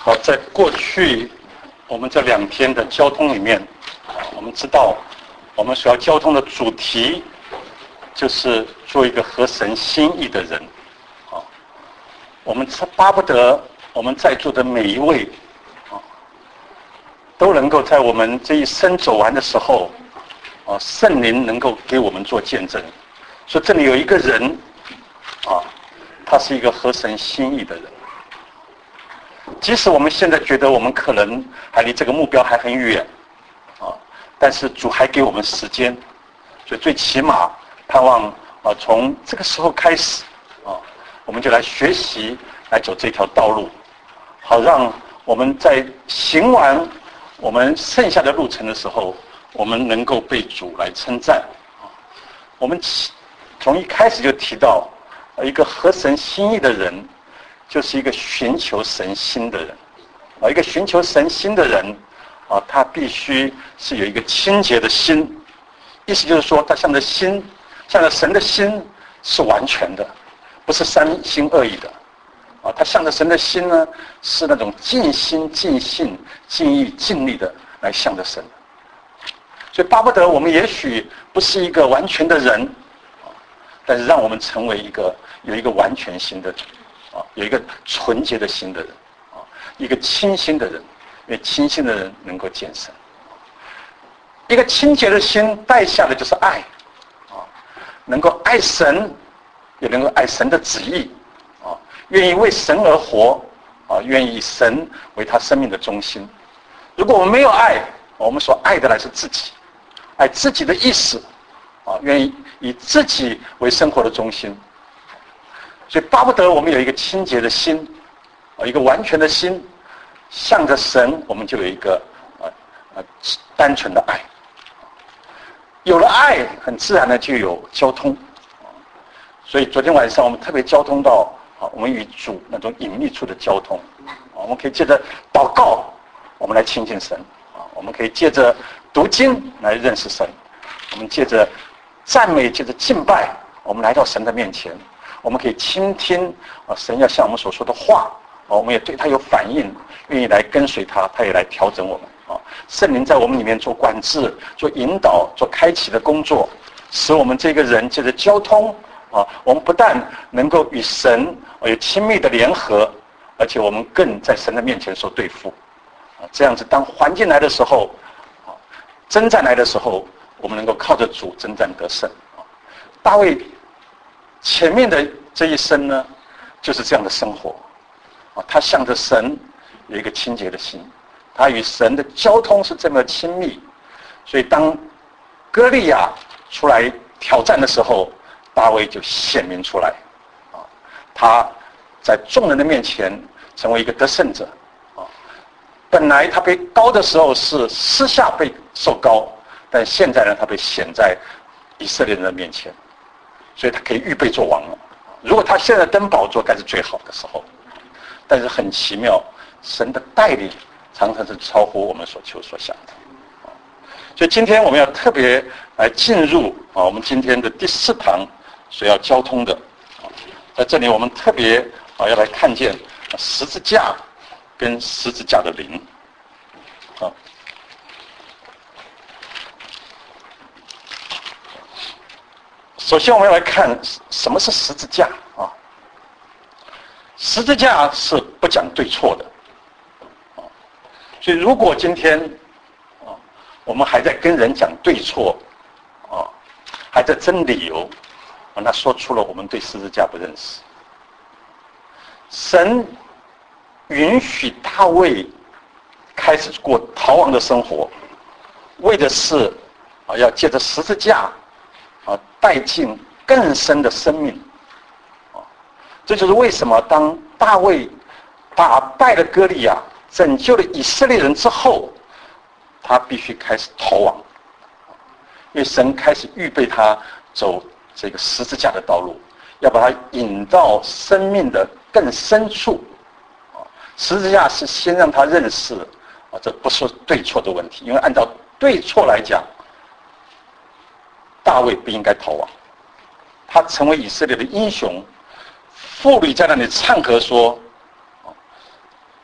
好，在过去我们这2天的交通里面，我们知道我们所要交通的主题就是做一个合神心意的人。我们巴不得我们在座的每一位都能够在我们这一生走完的时候，圣灵能够给我们做见证，说这里有一个人他是一个合神心意的人。即使我们现在觉得我们可能还离这个目标还很远但是主还给我们时间，所以最起码盼望从这个时候开始我们就来学习，来走这条道路，好让我们在行完我们剩下的路程的时候，我们能够被主来称赞。我们从一开始就提到，一个合神心意的人，就是一个寻求神心的人。一个寻求神心的人，他必须是有一个清洁的心，意思就是说，他向着神的心是完全的，不是三心二意的。他向着神的心呢，是那种尽心、尽性、尽意、尽力的来向着神。所以巴不得我们也许不是一个完全的人，但是让我们成为有一个完全心的人，有一个纯洁的心的人，一个清心的人，因为清心的人能够见神。一个清洁的心带下的就是爱，能够爱神，也能够爱神的旨意，愿意为神而活，愿意以神为他生命的中心。如果我们没有爱，我们所爱的乃是自己，爱自己的意识，愿意以自己为生活的中心。所以巴不得我们有一个清洁的心，一个完全的心，向着神，我们就有一个单纯的爱。有了爱，很自然的就有交通。所以昨天晚上我们特别交通到我们与主那种隐秘处的交通。我们可以借着祷告，我们来亲近神；我们可以借着读经来认识神；我们借着赞美，借着敬拜，我们来到神的面前。我们可以倾听神要向我们所说的话，我们也对他有反应，愿意来跟随他，他也来调整我们。圣灵在我们里面做管制、做引导、做开启的工作，使我们这个人借着交通我们不但能够与神有亲密的联合，而且我们更在神的面前受对付。这样子，当环境来的时候，征战来的时候，我们能够靠着主征战得胜。大卫前面的这一生呢，就是这样的生活。他向着神有一个清洁的心，他与神的交通是这么亲密，所以当歌利亚出来挑战的时候，大卫就显明出来。他在众人的面前成为一个得胜者。本来他被高的时候是私下被受高，但现在呢，他被显在以色列人的面前，所以他可以预备做王了。如果他现在登宝座，该是最好的时候。但是很奇妙，神的带领常常是超乎我们所求所想的。所以今天我们要特别来进入我们今天的第4堂所要交通的。在这里我们特别要来看见十字架跟十字架的灵。首先我们要来看什么是十字架十字架是不讲对错的。所以如果今天我们还在跟人讲对错还在争理由那说出了我们对十字架不认识。神允许大卫开始过逃亡的生活，为的是要借着十字架带进更深的生命。这就是为什么当大卫打败了歌利亚，拯救了以色列人之后，他必须开始逃亡，因为神开始预备他走这个十字架的道路，要把他引到生命的更深处。十字架是先让他认识这不是对错的问题，因为按照对错来讲，大卫不应该逃亡，他成为以色列的英雄。妇女在那里唱和说，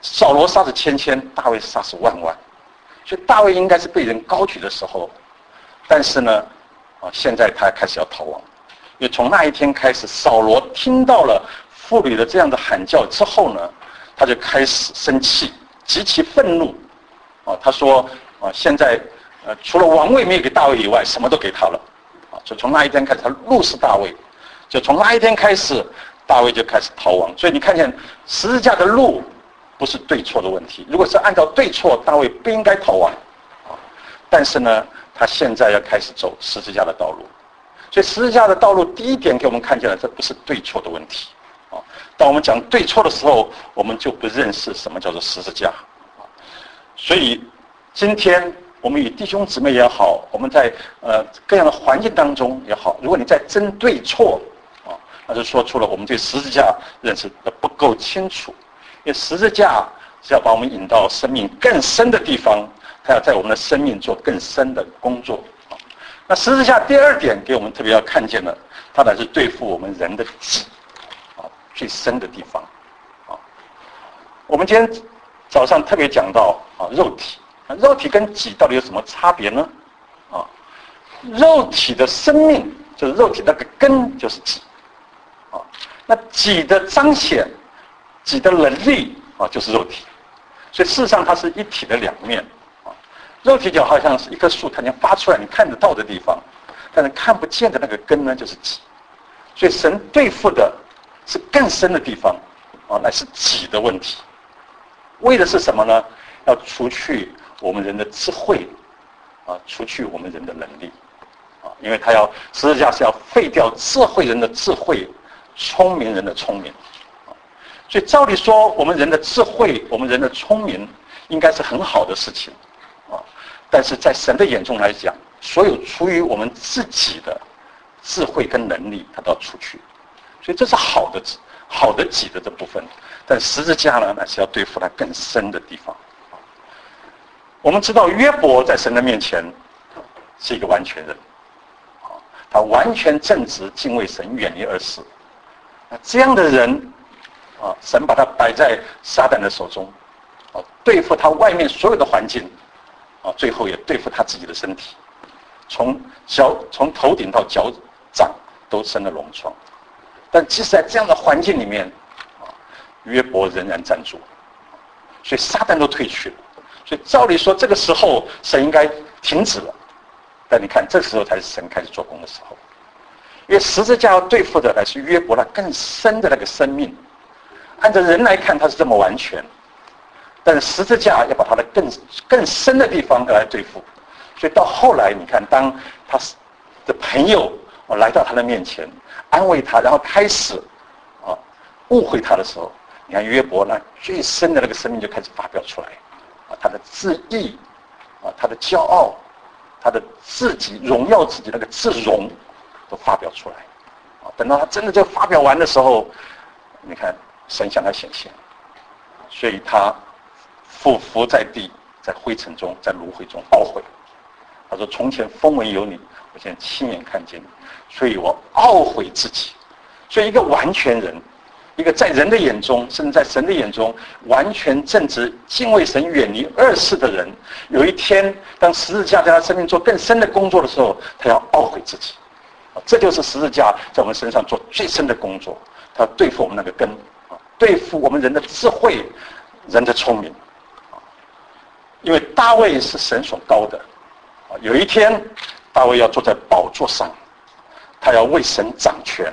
扫罗杀死千千，大卫杀死万万，所以大卫应该是被人高举的时候，但是呢，现在他开始要逃亡，因为从那一天开始，扫罗听到了妇女的这样的喊叫之后呢，他就开始生气，极其愤怒，他说现在除了王位没有给大卫以外，什么都给他了，就从那一天开始，他怒视大卫，就从那一天开始，大卫就开始逃亡。所以你看见十字架的路不是对错的问题，如果是按照对错，大卫不应该逃亡，但是呢，他现在要开始走十字架的道路。所以十字架的道路第一点给我们看见了，这不是对错的问题。当我们讲对错的时候，我们就不认识什么叫做十字架。所以今天我们与弟兄姊妹也好，我们在各样的环境当中也好，如果你在争对错，那就说出了我们对十字架认识的不够清楚。因为十字架是要把我们引到生命更深的地方，它要在我们的生命做更深的工作。那十字架第二点给我们特别要看见的，它乃是对付我们人的己最深的地方。我们今天早上特别讲到肉体，肉体跟己到底有什么差别呢？肉体的生命就是肉体那个根就是己，那己的彰显，己的能力就是肉体，所以事实上它是一体的两面。肉体就好像是一棵树，它能发出来你看得到的地方，但是看不见的那个根呢，就是己。所以神对付的是更深的地方，乃是己的问题。为的是什么呢？要除去我们人的智慧，除去我们人的能力，因为他要十字架是要废掉智慧人的智慧，聪明人的聪明。所以照理说，我们人的智慧，我们人的聪明，应该是很好的事情。但是在神的眼中来讲，所有出于我们自己的智慧跟能力，它都要出去。所以这是好的己的这部分。但十字架呢，是要对付它更深的地方。我们知道约伯在神的面前是一个完全人，他完全正直，敬畏神，远离恶事。那这样的人，神把他摆在撒旦的手中，对付他外面所有的环境。最后也对付他自己的身体，从头顶到脚掌都生了脓疮。但即使在这样的环境里面，约伯仍然站住，所以撒旦都退去了。所以照理说，这个时候神应该停止了。但你看，这时候才是神开始做工的时候，因为十字架要对付的乃是约伯那更深的那个生命。按照人来看，他是这么完全。但是十字架要把他的更深的地方来对付，所以到后来你看，当他的朋友来到他的面前安慰他，然后开始误会他的时候，你看约伯那最深的那个生命就开始发表出来，他的自义，他的骄傲，他的自己荣耀自己那个自荣都发表出来，等到他真的就发表完的时候，你看神向他显现，所以他俯伏在地，在灰尘中，在芦荟中懊悔。他说：“从前风闻有你，我现在亲眼看见你，所以我懊悔自己。”所以一个完全人，一个在人的眼中，甚至在神的眼中完全正直、敬畏神、远离恶事的人，有一天当十字架在他生命做更深的工作的时候，他要懊悔自己。这就是十字架在我们身上做最深的工作，他要对付我们那个根，对付我们人的智慧、人的聪明。因为大卫是神所膏的，有一天大卫要坐在宝座上，他要为神掌权。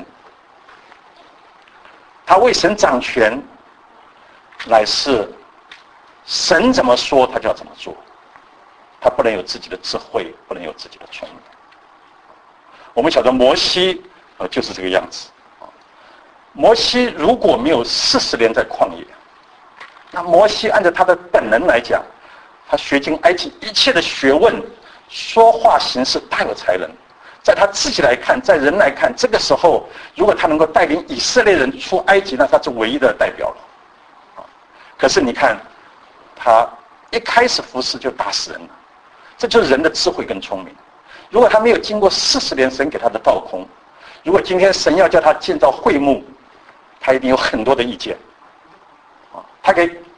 他为神掌权，乃是神怎么说他就要怎么做，他不能有自己的智慧，不能有自己的聪明。我们晓得摩西就是这个样子。摩西如果没有40年在旷野，那摩西按照他的本能来讲，他学尽埃及一切的学问，说话行事大有才能。在他自己来看，在人来看，这个时候如果他能够带领以色列人出埃及，那他是唯一的代表了。可是你看，他一开始服侍就打死人了，这就是人的智慧跟聪明。如果他没有经过40年神给他的道空，如果今天神要叫他建造会幕，他一定有很多的意见。他可以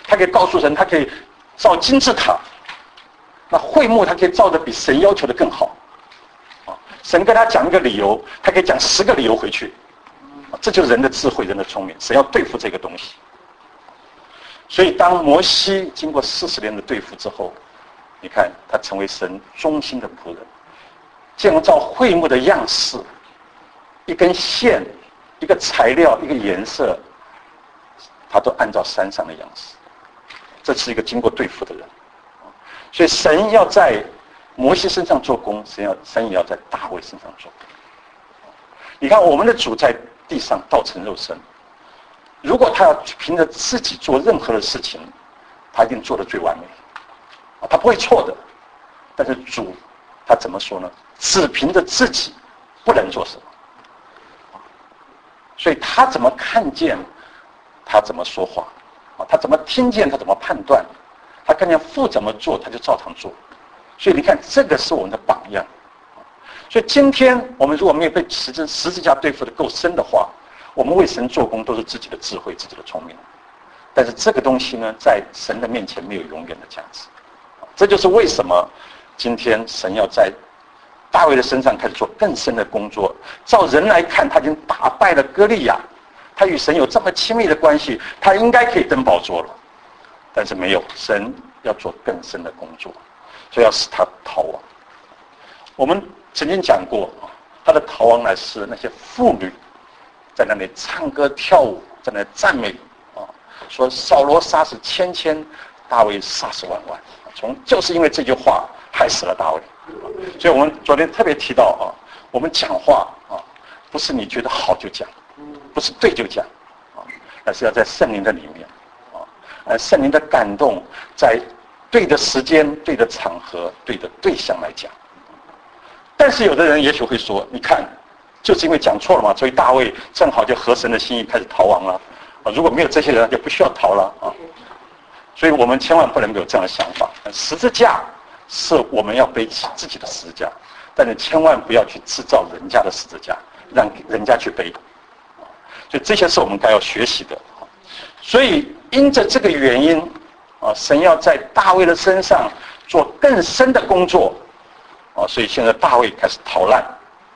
他可以告诉神，他可以造金字塔，那会幕他可以造的比神要求的更好。神跟他讲一个理由，他可以讲10个理由回去。这就是人的智慧，人的聪明。神要对付这个东西。所以当摩西经过40年的对付之后，你看他成为神忠心的仆人，建造会幕的样式，一根线，一个材料，一个颜色，他都按照山上的样式。这是一个经过对付的人。所以神要在摩西身上做工，神也要在大卫身上做工。你看我们的主在地上道成肉身，如果他要凭着自己做任何的事情，他一定做得最完美，他不会错的。但是主他怎么说呢？只凭着自己不能做什么，所以他怎么看见，他怎么说话，他怎么听见，他怎么判断，他看见父怎么做，他就照常做。所以你看，这个是我们的榜样。所以今天我们如果没有被十字架对付的够深的话，我们为神做工都是自己的智慧、自己的聪明。但是这个东西呢，在神的面前没有永远的价值。这就是为什么今天神要在大卫的身上开始做更深的工作。照人来看，他已经打败了歌利亚，他与神有这么亲密的关系，他应该可以登宝座了。但是没有，神要做更深的工作，所以要使他逃亡。我们曾经讲过，他的逃亡乃是那些妇女在那里唱歌跳舞，在那里赞美说扫罗杀死千千，大卫杀死万万。就是因为这句话害死了大卫。所以我们昨天特别提到我们讲话不是你觉得好就讲，不是对就讲而是要在圣灵的里面圣灵的感动，在对的时间、对的场合、对的对象来讲。但是有的人也许会说，你看就是因为讲错了嘛，所以大卫正好就合神的心意开始逃亡了如果没有这些人就不需要逃了所以我们千万不能有这样的想法。十字架是我们要背起自己的十字架，但是千万不要去制造人家的十字架，让人家去背所以这些是我们该要学习的所以因着这个原因神要在大卫的身上做更深的工作所以现在大卫开始逃难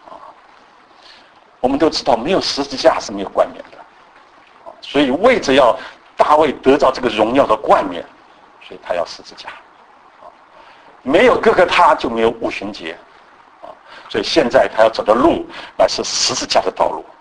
我们都知道没有十字架是没有冠冕的所以为着要大卫得到这个荣耀的冠冕，所以他要十字架没有哥哥他就没有五旬节所以现在他要走的路乃是十字架的道路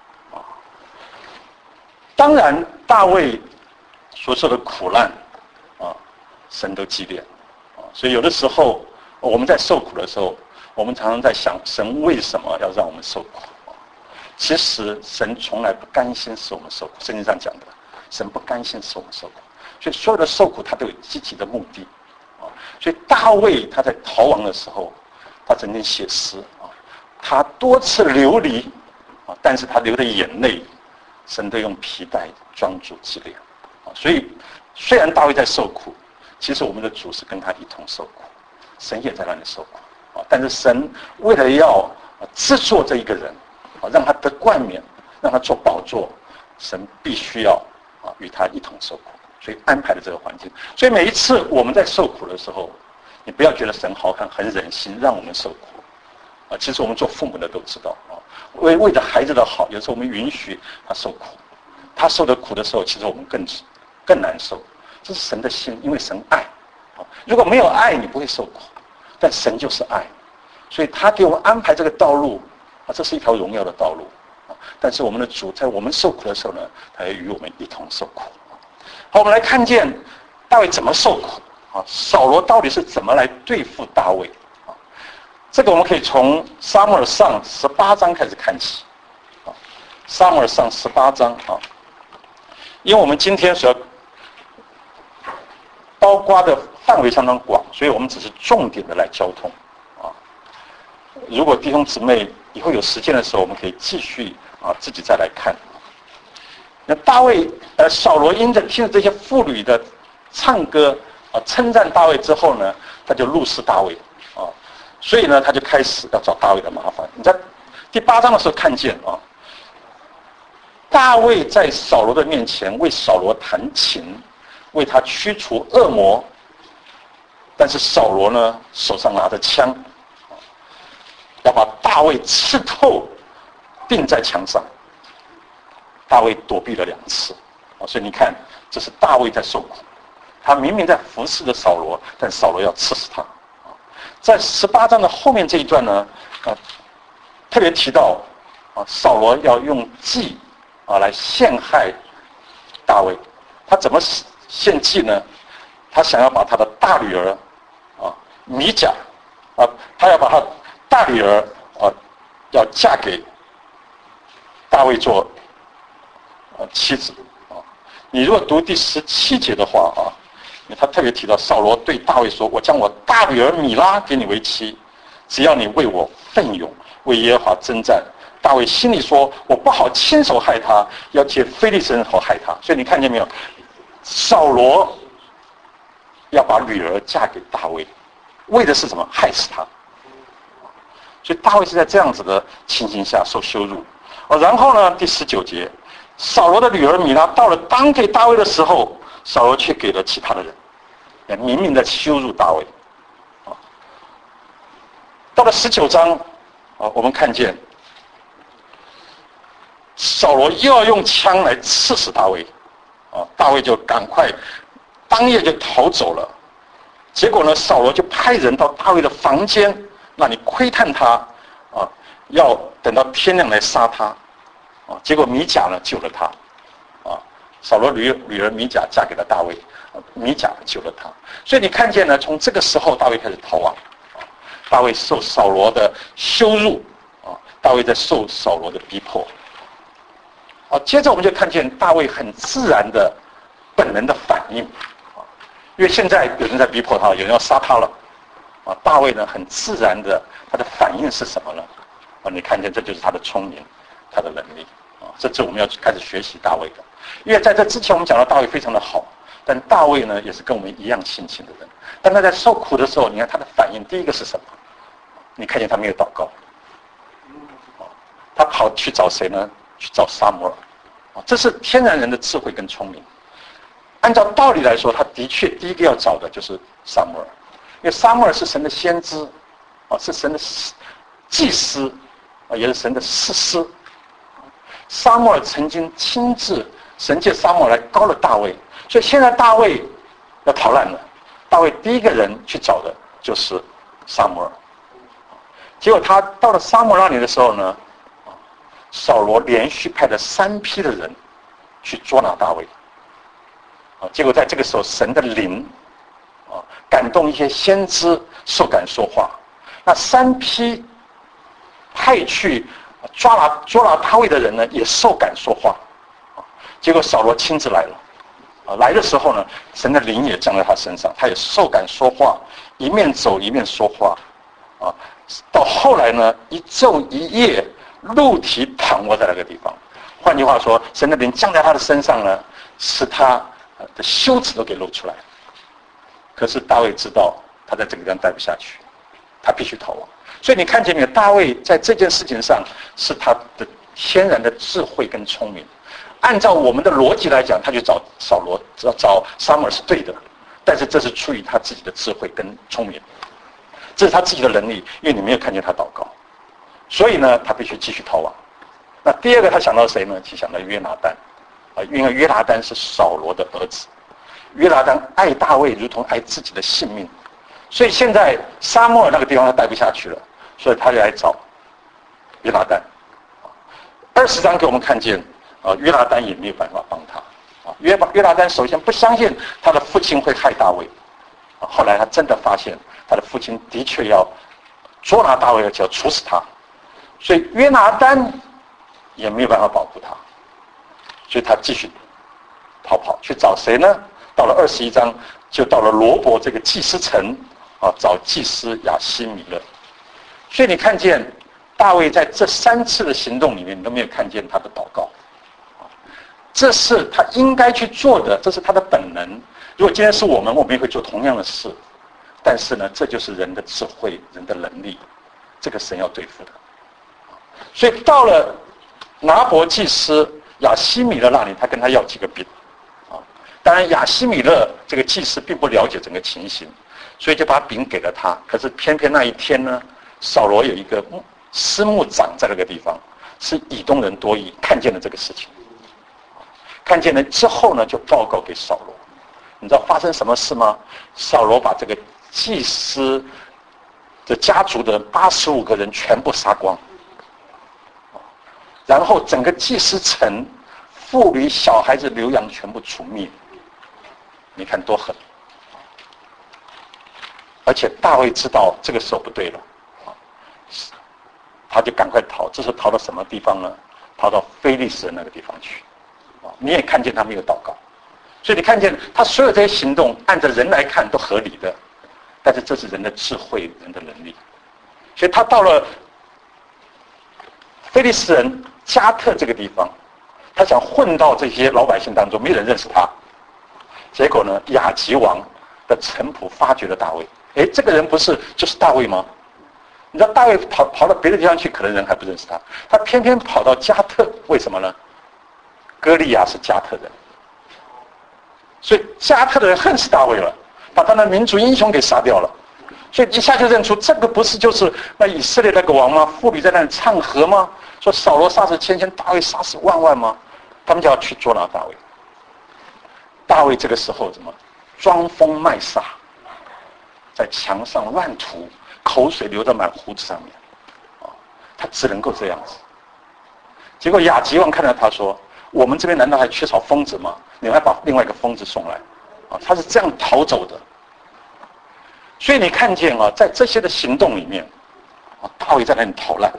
当然大卫所受的苦难神都纪念所以有的时候我们在受苦的时候，我们常常在想神为什么要让我们受苦其实神从来不甘心使我们受苦，圣经上讲的神不甘心使我们受苦，所以所有的受苦他都有积极的目的所以大卫他在逃亡的时候，他曾经写诗他多次流离但是他流的眼泪神都用皮带装住纪念所以虽然大卫在受苦，其实我们的主是跟他一同受苦，神也在那里受苦但是神为了要制作这一个人让他得冠冕，让他做宝座，神必须要与他一同受苦，所以安排了这个环境。所以每一次我们在受苦的时候，你不要觉得神好看很忍心让我们受苦其实我们做父母的都知道为着孩子的好，有时候我们允许他受苦，他受的苦的时候，其实我们更难受。这是神的心，因为神爱如果没有爱，你不会受苦，但神就是爱，所以他给我们安排这个道路这是一条荣耀的道路但是我们的主在我们受苦的时候呢，他也与我们一同受苦好，我们来看见大卫怎么受苦扫罗到底是怎么来对付大卫这个我们可以从撒母耳上18章开始看起撒母耳上18章因为我们今天所要包括的范围相当广，所以我们只是重点的来交通如果弟兄姊妹以后有时间的时候，我们可以继续自己再来看那大卫扫罗因着听着这些妇女的唱歌称赞大卫之后呢，他就怒视大卫所以呢他就开始要找大卫的麻烦。你在第8章的时候看见大卫在扫罗的面前为扫罗弹琴， 为他驱除恶魔。但是扫罗呢，手上拿着枪，要把大卫刺透，钉在墙上。大卫躲避了2次，所以你看，这是大卫在受苦。他明明在服侍着扫罗，但扫罗要刺死他。在18章的后面这一段呢，特别提到扫罗要用计来陷害大卫。他怎么献计呢？他想要把他的大女儿米甲他要把他大女儿要嫁给大卫做妻子。你如果读第17节的话他特别提到扫罗对大卫说：“我将我大女儿米拉给你为妻，只要你为我奋勇，为耶和华征战。”大卫心里说：“我不好亲手害他，要借非利士人好害他。”所以你看见没有？扫罗要把女儿嫁给大卫，为的是什么？害死他。所以大卫是在这样子的情形下受羞辱。然后呢，第19节，扫罗的女儿米拉到了当给大卫的时候，扫罗却给了其他的人，明明在羞辱大卫。到了19章，我们看见扫罗又要用枪来刺死大卫，大卫就赶快当夜就逃走了。结果呢，扫罗就派人到大卫的房间，让你窥探他，要等到天亮来杀他。结果米甲呢救了他，扫罗女儿米甲嫁给了大卫，米甲救了他。所以你看见呢，从这个时候大卫开始逃亡，大卫受扫罗的羞辱，大卫在受扫罗的逼迫。接着我们就看见大卫很自然的本能的反应，因为现在有人在逼迫他，有人要杀他了，大卫呢很自然的他的反应是什么呢？你看见这就是他的聪明，他的能力，这是我们要开始学习大卫的。因为在这之前我们讲到大卫非常的好，但大卫呢也是跟我们一样性情的人。当他在受苦的时候，你看他的反应，第一个是什么？你看见他没有祷告，他跑去找谁呢？去找撒母耳，这是天然人的智慧跟聪明。按照道理来说，他的确第一个要找的就是撒母耳，因为撒母耳是神的先知，是神的祭司，也是神的士师。撒母耳曾经亲自神借撒母耳来膏了大卫，所以现在大卫要逃难了，大卫第一个人去找的就是撒母耳。结果他到了撒母耳那里的时候呢，扫罗连续派了3批的人去捉拿大卫，结果在这个时候神的灵感动一些先知受感说话，那3批派去捉拿大卫的人呢也受感说话，结果扫罗亲自来了，来的时候呢神的灵也降在他身上，他也受感说话，一面走一面说话，到后来呢一昼一夜露体躺卧在那个地方。换句话说，神的灵降在他的身上呢，使他的羞耻都给露出来。可是大卫知道他在这个地方待不下去，他必须逃亡。所以你看见没有？大卫在这件事情上是他的天然的智慧跟聪明。按照我们的逻辑来讲，他去找扫罗、找撒母耳是对的，但是这是出于他自己的智慧跟聪明，这是他自己的能力，因为你没有看见他祷告。所以呢，他必须继续逃亡。那第二个他想到谁呢？就想到约拿单，因为约拿单是扫罗的儿子，约拿单爱大卫如同爱自己的性命，所以现在撒母耳那个地方他待不下去了，所以他就来找约拿单。20章给我们看见，约拿单也没有办法帮他。约拿单首先不相信他的父亲会害大卫，后来他真的发现他的父亲的确要捉拿大卫，而且要处死他。所以约拿单也没有办法保护他，所以他继续逃跑去找谁呢？到了21章，就到了罗伯这个祭司城，找祭司亚希米勒。所以你看见大卫在这3次的行动里面，你都没有看见他的祷告，这是他应该去做的，这是他的本能。如果今天是我们也会做同样的事，但是呢，这就是人的智慧，人的能力，这个神要对付的。所以到了拿伯祭司亚希米勒那里，他跟他要几个饼，但当然亚希米勒这个祭司并不了解整个情形，所以就把饼给了他。可是偏偏那一天呢，扫罗有一个司牧长在那个地方，是以东人多益，看见了这个事情，看见了之后呢，就报告给扫罗。你知道发生什么事吗？扫罗把这个祭司的家族的85个人全部杀光，然后整个祭司城妇女小孩子流羊全部除灭。你看多狠！而且大卫知道这个时候不对了，他就赶快逃。这是逃到什么地方呢？逃到非利士人那个地方去。你也看见他没有祷告，所以你看见他所有这些行动，按照人来看都合理的，但是这是人的智慧、人的能力。所以他到了非利士人加特这个地方，他想混到这些老百姓当中，没人认识他。结果呢，亚吉王的臣仆发觉了大卫。这个人不是就是大卫吗？你知道大卫跑到别的地方去，可能人还不认识他，他偏偏跑到加特，为什么呢？歌利亚是加特人，所以加特的人恨死大卫了，把他的民族英雄给杀掉了，所以一下就认出这个不是就是那以色列那个王吗？妇女在那里唱和吗？说扫罗杀死千千，大卫杀死万万吗？他们就要去捉拿大卫。大卫这个时候怎么装疯卖傻，在墙上乱涂，口水流得满胡子上面，他只能够这样子。结果亚吉王看到他说：“我们这边难道还缺少疯子吗？你们还把另外一个疯子送来？”他是这样逃走的。所以你看见在这些的行动里面，大卫在那里逃难。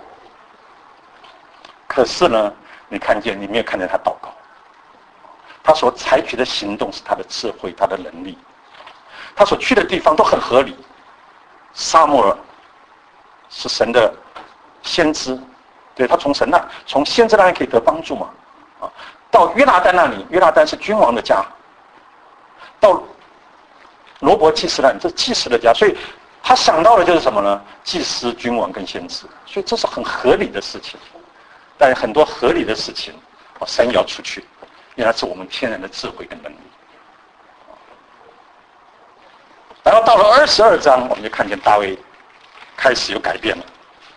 可是呢，你没有看见他祷告。他所采取的行动是他的智慧，他的能力，他所去的地方都很合理。撒母耳是神的先知，对，他从先知那里可以得帮助嘛。到约拿单那里，约拿单是君王的家。到罗伯祭司那里，这是祭司的家，所以他想到的就是什么呢？祭司、君王跟先知，所以这是很合理的事情。但很多合理的事情，神也要出去。因为它是我们天然的智慧跟能力。然后到了22章，我们就看见大卫开始有改变了。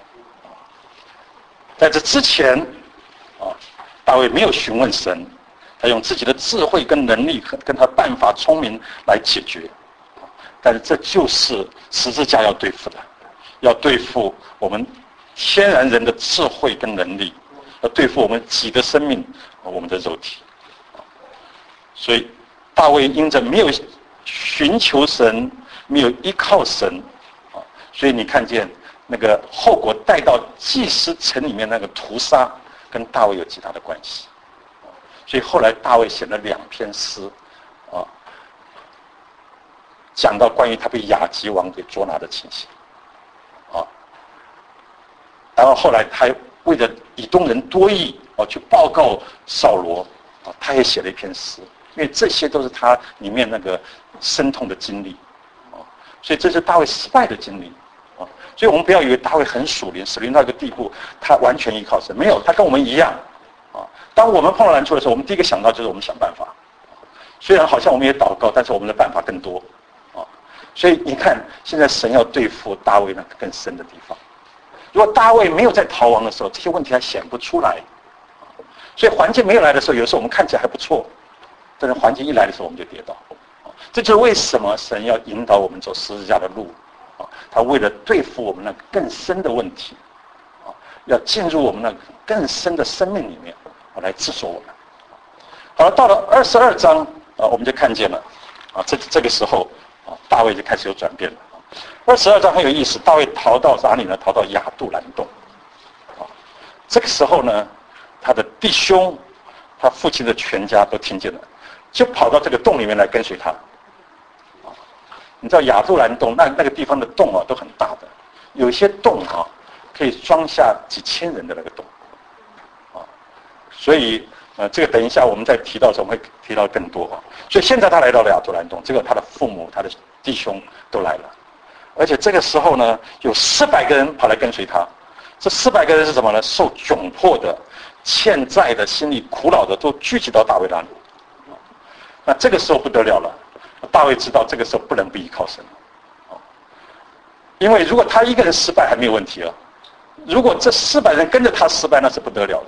在这之前，大卫没有询问神，他用自己的智慧跟能力跟他办法聪明来解决。但是这就是十字架要对付的，要对付我们天然人的智慧跟能力，要对付我们己的生命，我们的肉体。所以大卫因着没有寻求神，没有依靠神，所以你看见那个后果带到祭司城里面那个屠杀，跟大卫有极大的关系。所以后来大卫写了2篇诗，讲到关于他被亚吉王给捉拿的情形，然后后来他为了以东人多益，去报告扫罗，他也写了一篇诗。因为这些都是他里面那个深痛的经历，所以这是大卫失败的经历，所以我们不要以为大卫很属灵到一个地步，他完全依靠神，没有，他跟我们一样，当我们碰到难处的时候，我们第一个想到就是我们想办法，虽然好像我们也祷告，但是我们的办法更多，所以你看，现在神要对付大卫那个更深的地方。如果大卫没有在逃亡的时候，这些问题还显不出来，所以环境没有来的时候，有时候我们看起来还不错。但是环境一来的时候，我们就跌倒。这就是为什么神要引导我们走十字架的路。他为了对付我们那更深的问题，要进入我们那更深的生命里面，来制作我们。好了，到了22章，我们就看见了，这个时候，大卫就开始有转变了。22章很有意思，大卫逃到哪里呢？逃到亚杜兰洞。这个时候呢，他的弟兄，他父亲的全家都听见了。就跑到这个洞里面来跟随他。你知道亚杜兰洞那个地方的洞都很大的，有些洞可以装下几千人的那个洞，所以这个等一下我们再提到的时候，我们会提到更多。所以现在他来到了亚杜兰洞，这个他的父母、他的弟兄都来了，而且这个时候呢，有400个人跑来跟随他。这400个人是什么呢？受窘迫的、欠债的、心里苦恼的，都聚集到大卫那里。 那这个时候不得了了，大卫知道这个时候不能不依靠神，因为如果他一个人失败还没有问题啊，如果这400人跟着他失败，那是不得了的。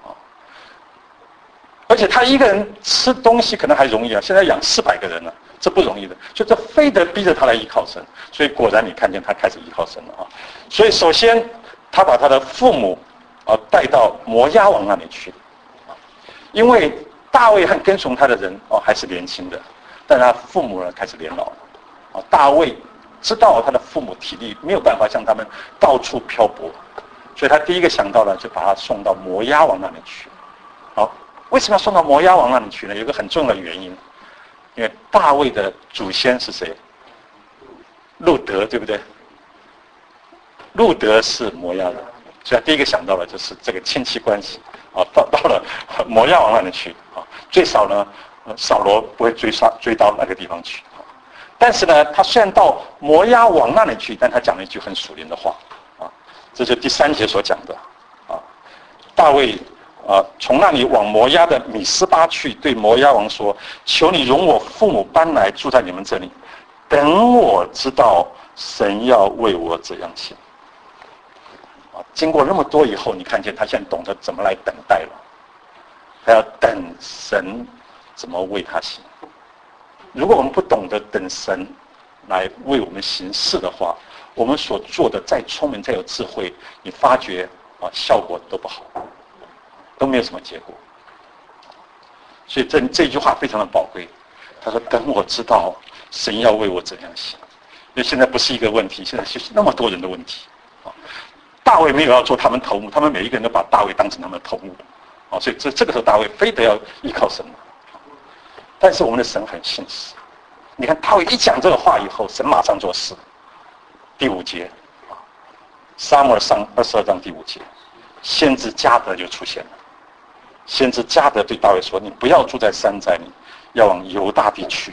而且他一个人吃东西可能还容易啊，现在养400个人了，这不容易的，所以这非得逼着他来依靠神。所以果然你看见他开始依靠神了啊。所以首先他把他的父母带到摩押王那里去，因为大卫和跟从他的人还是年轻的，但他父母呢开始年老了。大卫知道他的父母体力没有办法像他们到处漂泊，所以他第一个想到了就把他送到摩押王那里去。好。为什么要送到摩押王那里去呢？有一个很重要的原因，因为大卫的祖先是谁？路德，对不对？路德是摩押人，所以他第一个想到的就是这个亲戚关系到了摩押王那里去最少呢，扫罗不会追到那个地方去但是呢，他虽然到摩押王那里去，但他讲了一句很属灵的话这就第3节所讲的大卫。从那里往摩押的米斯巴去，对摩押王说：“求你容我父母搬来住在你们这里，等我知道神要为我怎样行。”经过那么多以后，你看见他现在懂得怎么来等待了，他要等神怎么为他行。如果我们不懂得等神来为我们行事的话，我们所做的再聪明再有智慧，你发觉效果都不好。都没有什么结果，所以这句话非常的宝贵。他说：“等我知道神要为我怎样行。”因为现在不是一个问题，现在是那么多人的问题大卫没有要做他们头目，他们每一个人都把大卫当成他们的头目所以这个时候大卫非得要依靠神但是我们的神很信实，你看大卫一讲这个话以后，神马上做事。第5节撒母耳上22章第5节，先知迦得就出现了。先知迦得对大卫说：“你不要住在山寨里，要往犹大地去。”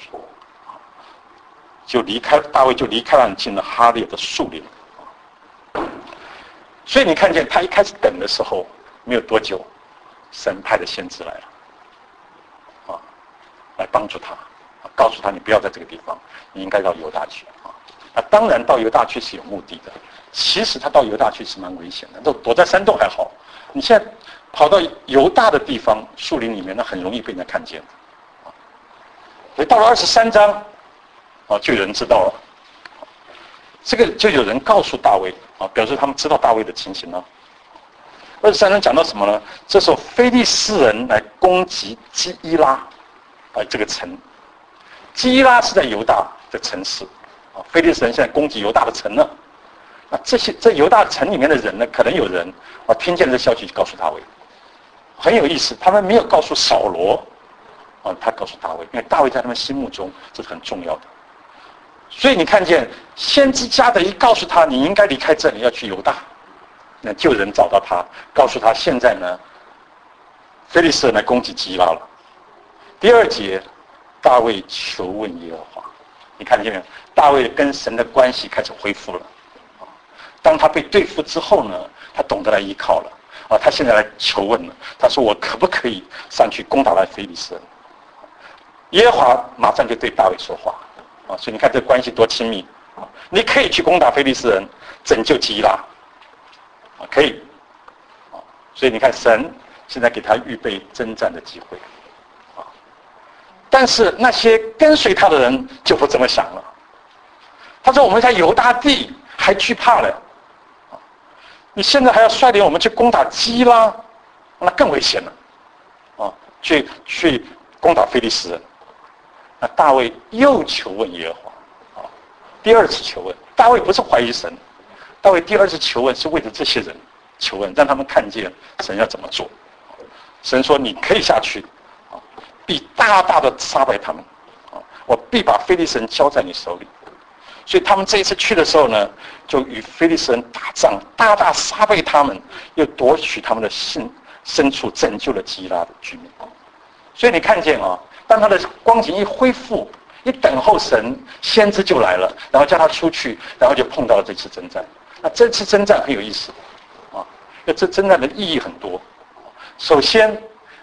大卫就离开了，进了哈列的树林。所以你看见他一开始等的时候，没有多久，神派的先知来了，来帮助他，告诉他你不要在这个地方，你应该到犹大去当然到犹大去是有目的的，其实他到犹大去是蛮危险的，都躲在山洞还好，你现在跑到犹大的地方树林里面，那很容易被人家看见所以到了23章就有人知道了，这个就有人告诉大卫表示他们知道大卫的情形了。23章讲到什么呢？这时候非利士人来攻击基伊拉这个城，基伊拉是在犹大的城市非利士人现在攻击犹大的城了。那这犹大城里面的人呢，可能有人听见这消息就告诉大卫，很有意思，他们没有告诉扫罗他告诉大卫，因为大卫在他们心目中这是很重要的。所以你看见先知迦得一告诉他你应该离开这里要去犹大，那就有人找到他，告诉他现在呢非利士人来攻击基伊拉了。第2节，大卫求问耶和华，你看见没有？大卫跟神的关系开始恢复了。当他被对付之后呢，他懂得来依靠了他现在来求问了，他说：“我可不可以上去攻打那非利士人？”耶和华马上就对大卫说话所以你看这关系多亲密你可以去攻打非利士人，拯救基伊拉可以所以你看神现在给他预备征战的机会但是那些跟随他的人就不这么想了。他说：“我们在犹大地还惧怕了你现在还要率领我们去攻打基伊拉，那更危险了去攻打非利士人。”那大卫又求问耶和华第2次求问。大卫不是怀疑神，大卫第2次求问是为了这些人求问，让他们看见神要怎么做。神说：“你可以下去必大大的杀败他们我必把非利士人交在你手里。”所以他们这一次去的时候呢，就与非利士人打仗，大大杀败他们，又夺取他们的牲畜，拯救了基伊拉的居民。所以你看见当他的光景一恢复，一等候神，先知就来了，然后叫他出去，然后就碰到了这次征战。那这次征战很有意思这征战的意义很多。首先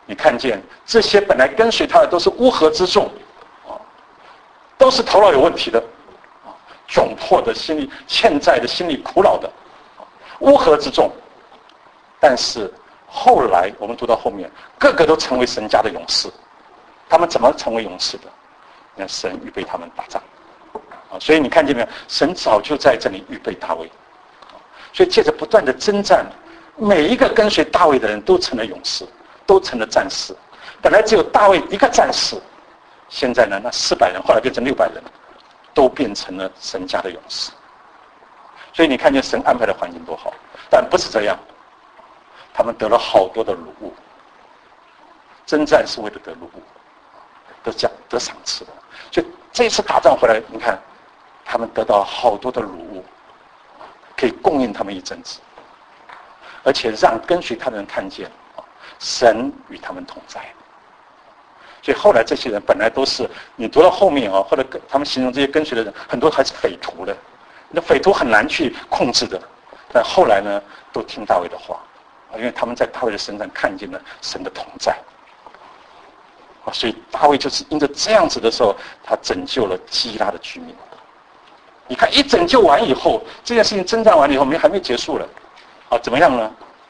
你看见这些本来跟随他的都是乌合之众，都是头脑有问题的，窘迫的心理、欠债的心理、苦恼的乌合之众。但是后来我们读到后面，个个都成为神家的勇士。他们怎么成为勇士的？那神预备他们打仗所以你看见没有？神早就在这里预备大卫。所以借着不断的征战，每一个跟随大卫的人都成了勇士，都成了战士。本来只有大卫一个战士，现在呢，那400人后来变成600人，都变成了神家的勇士。所以你看见神安排的环境多好，但不是这样，他们得了好多的辱物。征战是为了得辱物，得赏赐的。所以这一次打仗回来，你看他们得到了好多的辱物，可以供应他们一阵子，而且让跟随他的人看见神与他们同在。所以后来这些人本来都是，你读到后面或者他们形容这些跟随的人，很多还是匪徒的，那匪徒很难去控制的。但后来呢，都听大卫的话，因为他们在大卫的身上看见了神的同在。所以大卫就是因着这样子的时候，他拯救了基拉的居民。你看，一拯救完以后，这件事情征战完了以后，还没结束了，怎么样呢？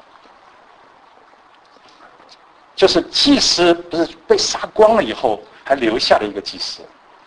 就是祭司不是被杀光了以后，还留下了一个祭司，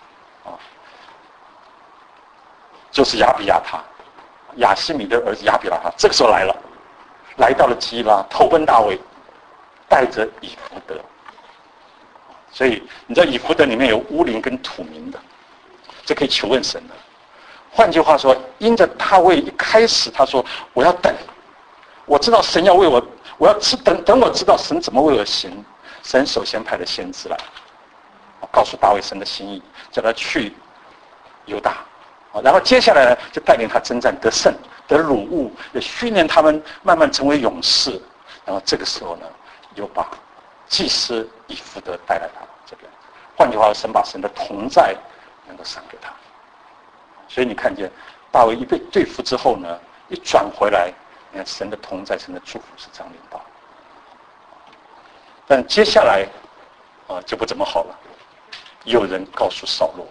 就是亚比亚他，亚西米的儿子亚比亚他，这个时候来到了基拉，投奔大卫，带着以弗得。所以你知道以弗得里面有乌灵跟土民的，这可以求问神的。换句话说，因着大卫一开始他说我要等，我知道神要为我要等我知道神怎么为我行。神首先派了先知来，告诉大卫神的心意，叫他去犹大，然后接下来呢就带领他征战得胜，得辱物，也训练他们慢慢成为勇士。然后这个时候呢，又把祭司以弗得带来他这边。换句话说，神把神的同在能够赏给他。所以你看见大卫一被对付之后呢，一转回来，你看神的同在、神的祝福是这样领导。但接下来就不怎么好了。有人告诉扫罗，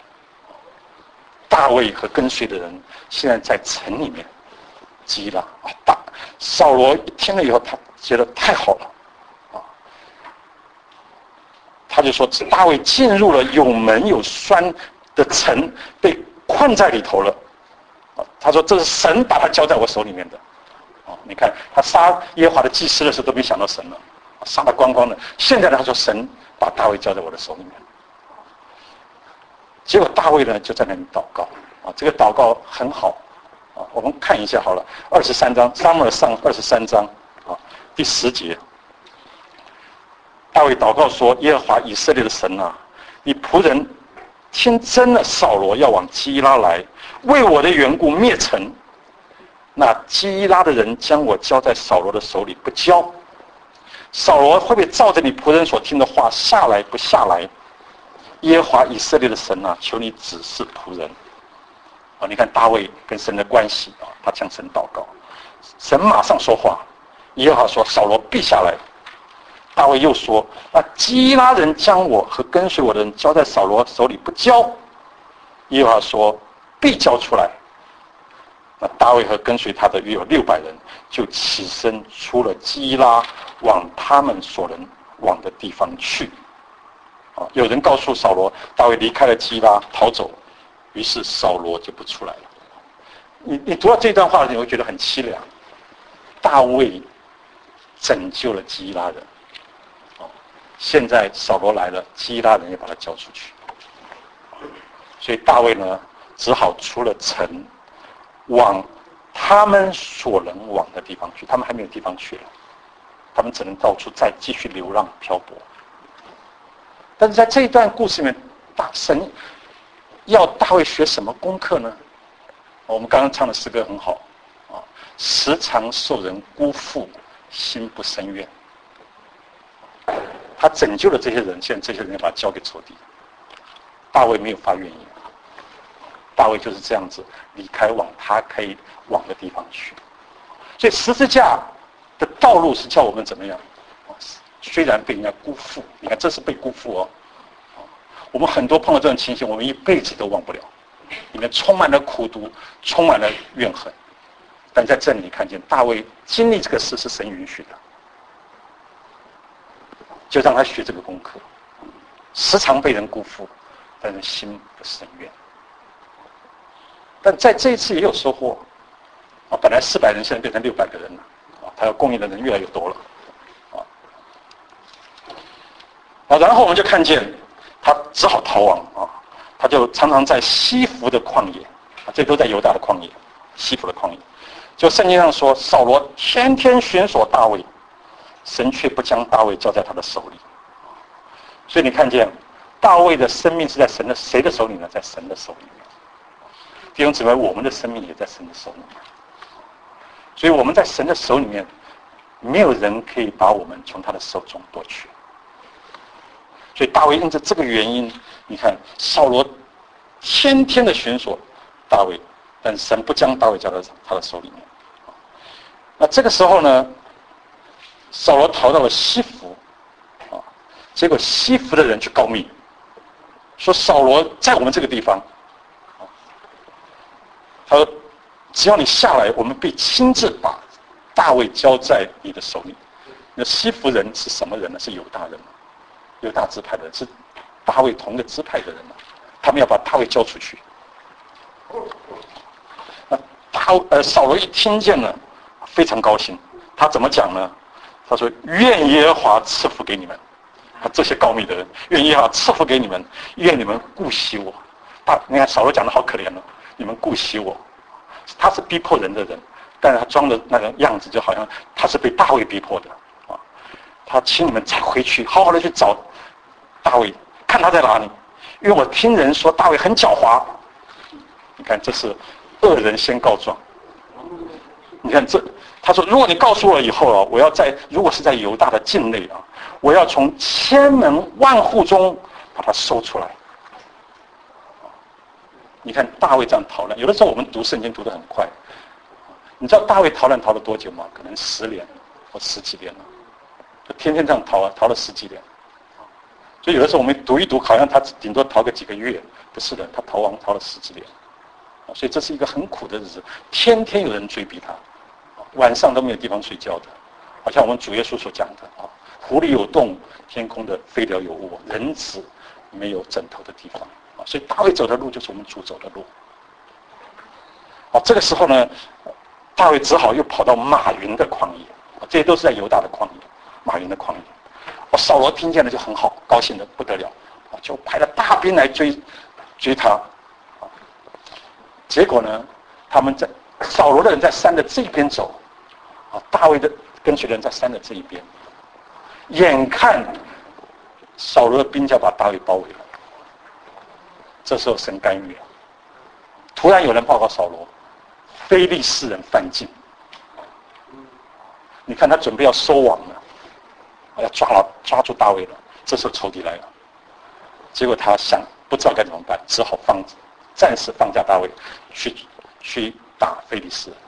大卫和跟随的人现在在城里面基拉扫罗一听了以后，他觉得太好了他就说大卫进入了有门有栓的城，被困在里头了他说这是神把他交在我手里面的你看他杀耶和华的祭司的时候都没想到神了，杀得光光的。现在呢，他说神把大卫交在我的手里面。结果大卫呢就在那里祷告这个祷告很好我们看一下好了，23章撒母耳上23章第10节，大卫祷告说：耶和华以色列的神你仆人听真了扫罗要往基拉来，为我的缘故灭城。那基拉的人将我交在扫罗的手里不交，扫罗会不会照着你仆人所听的话下来不下来？耶和华以色列的神求你指示仆人你看大卫跟神的关系他向神祷告，神马上说话，耶和华说扫罗必下来。大卫又说基拉人将我和跟随我的人交在扫罗手里不交，耶和华说必交出来。那大卫和跟随他的约有600人，就起身出了基拉，往他们所能往的地方去。有人告诉扫罗，大卫离开了基拉逃走，于是扫罗就不出来了。你读到这段话，你会觉得很凄凉。大卫拯救了基拉人，现在扫罗来了，基拉人也把他交出去，所以大卫呢，只好出了城，往他们所能往的地方去。他们还没有地方去了，他们只能到处再继续流浪漂泊。但是在这一段故事里面，神要大卫学什么功课呢？我们刚刚唱的诗歌很好时常受人辜负，心不生怨。他拯救了这些人，现在这些人要把他交给仇敌。大卫没有发怨言，大卫就是这样子离开，往他可以往的地方去。所以十字架的道路是叫我们怎么样虽然被人家辜负，你看这是被辜负哦。我们很多碰到这种情形，我们一辈子都忘不了，里面充满了苦毒，充满了怨恨。但在这里你看见大卫经历这个事是神允许的，就让他学这个功课，时常被人辜负，但是心不生怨。但在这一次也有收获啊，本来400人现在变成600个人了啊，他要供应的人越来越多了啊。然后我们就看见他只好逃亡啊，他就常常在西弗的旷野啊，这都在犹大的旷野，西弗的旷野。就圣经上说，扫罗天天寻索大卫，神却不将大卫交在他的手里。所以你看见大卫的生命是在谁的手里呢？在神的手里面。弟兄姊妹，我们的生命也在神的手里面。所以我们在神的手里面，没有人可以把我们从他的手中夺去。所以大卫因着这个原因，你看扫罗天天的寻索大卫，但神不将大卫交到他的手里面。那这个时候呢，扫罗逃到了西弗啊，结果西弗的人去告密，说扫罗在我们这个地方，他说只要你下来，我们必亲自把大卫交在你的手里。那西弗人是什么人呢？是犹大人嘛，犹大支派的人，是大卫同个支派的人嘛，他们要把大卫交出去。扫罗一听见了，非常高兴。他怎么讲呢？他说：“愿耶和华赐福给你们，这些告密的人，愿耶和华赐福给你们，愿你们顾惜我。”你看扫罗讲的好可怜哦，你们顾惜我。他是逼迫人的人，但是他装的那个样子，就好像他是被大卫逼迫的啊。他请你们再回去，好好的去找大卫，看他在哪里。因为我听人说大卫很狡猾。你看，这是恶人先告状。你看这，他说：“如果你告诉我以后啊，我要如果是在犹大的境内啊，我要从千门万户中把它搜出来。”你看大卫这样逃难，有的时候我们读圣经读得很快。你知道大卫逃难逃了多久吗？可能10年或10几年了，就天天这样逃啊，逃了10几年。所以有的时候我们读一读，好像他顶多逃个几个月，不是的，他逃了10几年。所以这是一个很苦的日子，天天有人追逼他，晚上都没有地方睡觉的，好像我们主耶稣所讲的啊，狐狸有洞，天空的飞鸟有窝，人子没有枕头的地方啊。所以大卫走的路就是我们主走的路。这个时候呢，大卫只好又跑到马云的旷野，这些都是在犹大的旷野，马云的旷野。扫罗听见了就很好，高兴的不得了，就派了大兵来追他。结果呢，扫罗的人在山的这边走，大卫的跟随的人在山的这一边。眼看扫罗的兵就要把大卫包围了，这时候神干预了。突然有人报告扫罗，非利士人犯境。你看他准备要收网了，要抓住大卫了。这时候仇敌来了，结果他不知道该怎么办，只好暂时放下大卫，去打非利士人。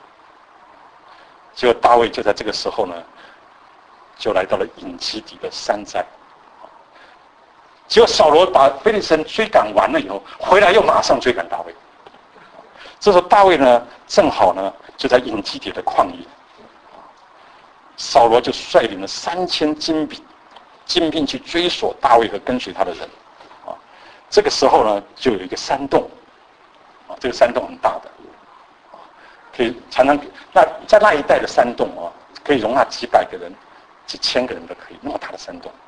结果大卫就在这个时候呢，就来到了隐基底的山寨。结果扫罗把非利士人追赶完了以后，回来又马上追赶大卫。这时候大卫呢，正好呢就在隐基底的旷野。扫罗就率领了3000精兵去追索大卫和跟随他的人。这个时候呢，就有一个山洞，这个山洞很大的，可以常常在那一带的山洞可以容纳几百个人、几千个人都可以，那么大的山洞，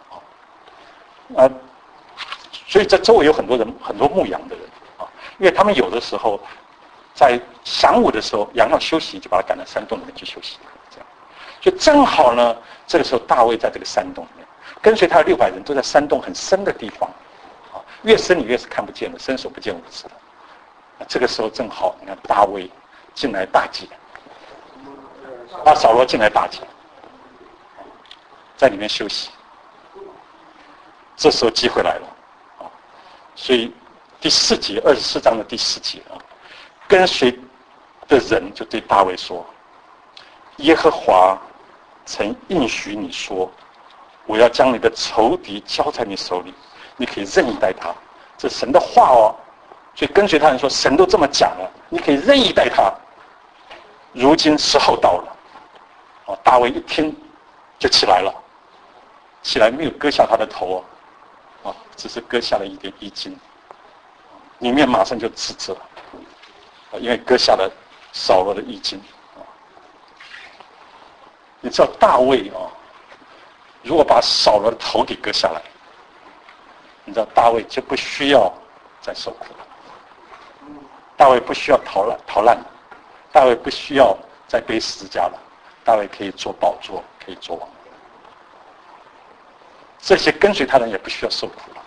所以这周围有很多人，很多牧羊的人因为他们有的时候在晌午的时候，羊要休息，就把他赶到山洞里面去休息，这样，所以正好呢，这个时候大卫在这个山洞里面，跟随他的600人都在山洞很深的地方。越深你越是看不见的，伸手不见五指的。这个时候正好，你看大卫进来大捷，扫罗进来大捷，在里面休息。这时候机会来了所以第4节24章的第4节跟随的人就对大卫说：“耶和华曾应许你说， 我要将你的仇敌交在你手里，你可以任意待他。这是神的话哦。所以跟随他人说，神都这么讲了，你可以任意待他。如今时候到了。大卫一听就起来了，起来没有割下他的头只是割下了一点衣襟，里面马上就自责，因为割下了扫罗的衣襟。你知道大卫如果把扫罗的头给割下来，你知道大卫就不需要再受苦了，大卫不需要逃难，大卫不需要再背十字架了，大卫可以做宝座，可以做王。这些跟随他人也不需要受苦了。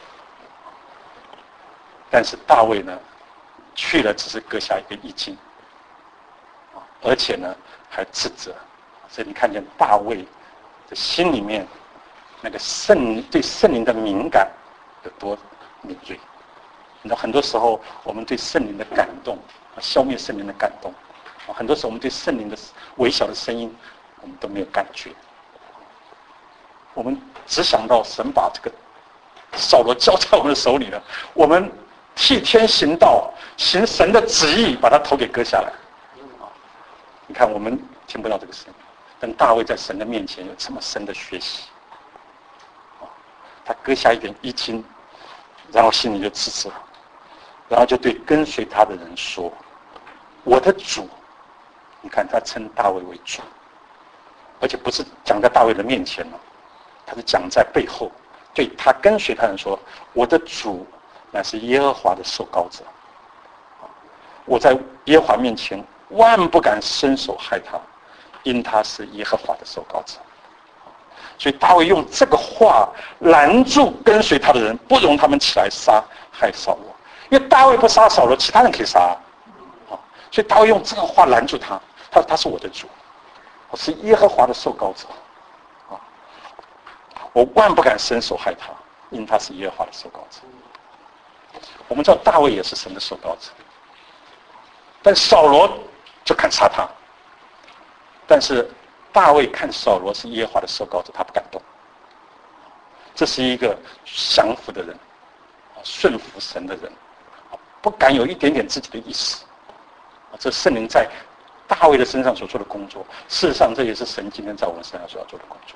但是大卫呢，去了只是割下一个衣襟，而且呢还自责。所以你看见大卫的心里面那个对圣灵的敏感有多敏锐。你知道很多时候我们对圣灵的感动，消灭圣灵的感动，很多时候我们对圣灵的微小的声音我们都没有感觉，我们只想到神把这个扫罗交在我们的手里了，我们替天行道，行神的旨意，把他头给割下来。你看我们听不到这个声音，但大卫在神的面前有这么深的学习。他割下一点衣襟，然后心里就自责，然后就对跟随他的人说：“我的主。”你看他称大卫为主，而且不是讲在大卫的面前了，他是讲在背后，对他跟随他人说：“我的主乃是耶和华的受膏者，我在耶和华面前万不敢伸手害他，因他是耶和华的受膏者。”所以大卫用这个话拦住跟随他的人，不容他们起来杀害扫罗。因为大卫不杀扫罗，其他人可以杀所以大卫用这个话拦住他，他说他是我的主，我是耶和华的受膏者我万不敢伸手害他，因他是耶和华的受膏者。我们知道大卫也是神的受膏者，但扫罗就敢杀他，但是大卫看扫罗是耶和华的受膏者，他不敢动。这是一个降服的人，顺服神的人，不敢有一点点自己的意思。这圣灵在大卫的身上所做的工作，事实上这也是神今天在我们身上所要做的工作。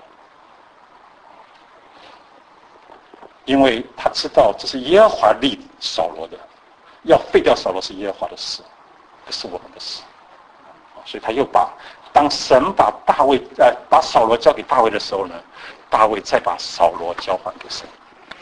因为他知道这是耶和华立扫罗的，要废掉扫罗是耶和华的事，不是我们的事。所以他又当神把扫罗交给大卫的时候呢，大卫再把扫罗交还给神。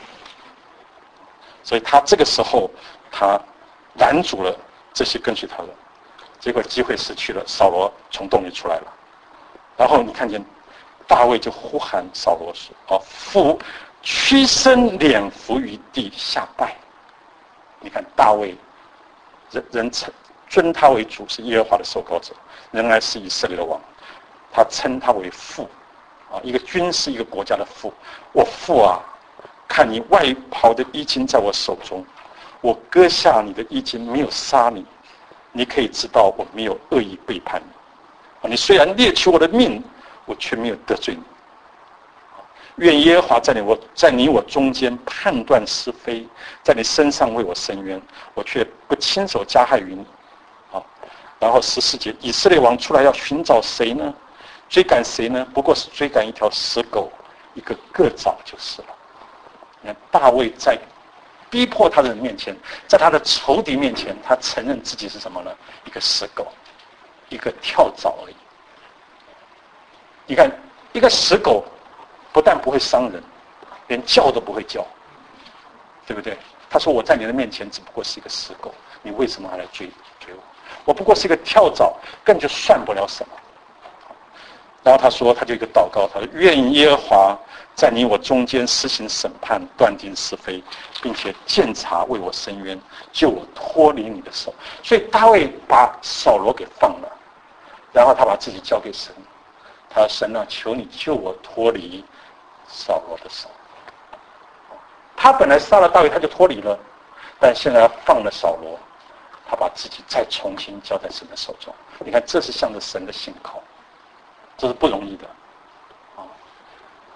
所以他这个时候他拦阻了这些跟随他的人，结果机会失去了，扫罗从洞里出来了。然后你看见大卫就呼喊扫罗说：“屈身脸伏于地下拜。”你看大卫人尊他为主，是耶和华的受膏者，仍然是以色列的王。他称他为父一个军事一个国家的父。我父啊，看你外袍的衣襟在我手中，我割下你的衣襟，没有杀你，你可以知道我没有恶意背叛你你虽然猎取我的命，我却没有得罪你。愿耶和华在你我中间判断是非，在你身上为我伸冤，我却不亲手加害于你。然后14节，以色列王出来要寻找谁呢？追赶谁呢？不过是追赶一条死狗，一个牐蚤就是了。你看大卫在逼迫他的人面前，在他的仇敌面前，他承认自己是什么呢？一个死狗，一个跳蚤而已。你看一个死狗不但不会伤人，连叫都不会叫，对不对？他说我在你的面前只不过是一个死狗，你为什么还来追我？我不过是一个跳蚤，根本就算不了什么。然后他说，他就一个祷告，他说：“愿耶和华在你我中间施行审判，断定是非，并且鉴察为我伸冤，救我脱离你的手。”所以大卫把扫罗给放了，然后他把自己交给神，他说：“神啊，求你救我脱离扫罗的手。”他本来杀了大卫，他就脱离了，但现在他放了扫罗，他把自己再重新交在神的手中。你看，这是向着神的信靠，这是不容易的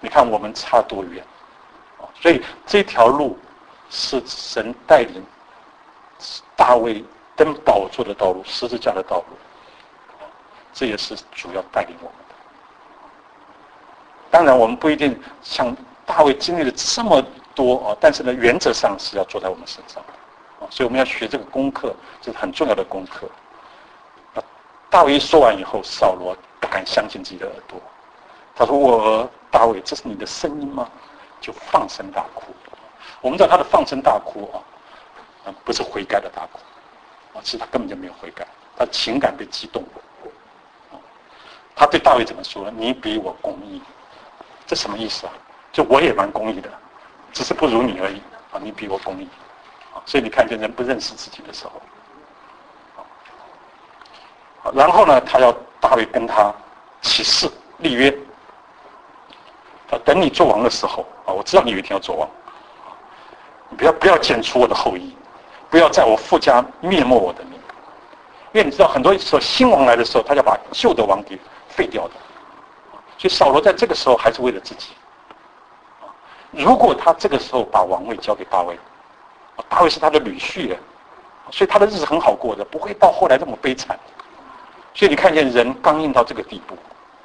你看我们差多远。所以这条路是神带领大卫登宝座的道路，十字架的道路，这也是主要带领我们的。当然我们不一定像大卫经历了这么多但是呢原则上是要做在我们身上的所以我们要学这个功课，这是很重要的功课。大卫说完以后，扫罗不敢相信自己的耳朵，他说：“我儿大卫，这是你的声音吗？”就放声大哭。我们知道他的放声大哭不是悔改的大哭其实他根本就没有悔改，他情感被激动了。他对大卫怎么说呢？你比我公义，这什么意思啊？就我也蛮公义的，只是不如你而已你比我公义所以你看见人不认识自己的时候然后呢，他要大卫跟他起誓立约等你做王的时候我知道你有一天要做王你不要剪除我的后裔，不要在我父家灭没我的名。因为你知道很多时候新王来的时候，他要把旧的王给废掉的所以扫罗在这个时候还是为了自己如果他这个时候把王位交给大卫大卫是他的女婿所以他的日子很好过的，不会到后来这么悲惨。所以你看见人刚硬到这个地步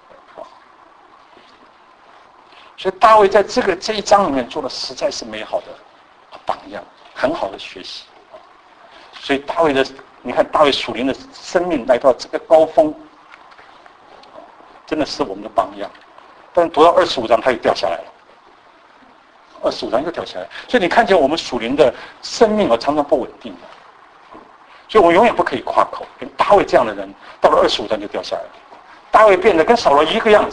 所以大卫在这一章里面做的实在是美好的榜样，很好的学习所以大卫的，你看大卫属灵的生命来到这个高峰真的是我们的榜样。但是读到25章他又掉下来了，25章又掉下来，所以你看见我们属灵的生命常常不稳定的，所以我们永远不可以夸口。跟大卫这样的人，到了25章就掉下来了。大卫变得跟扫罗一个样子，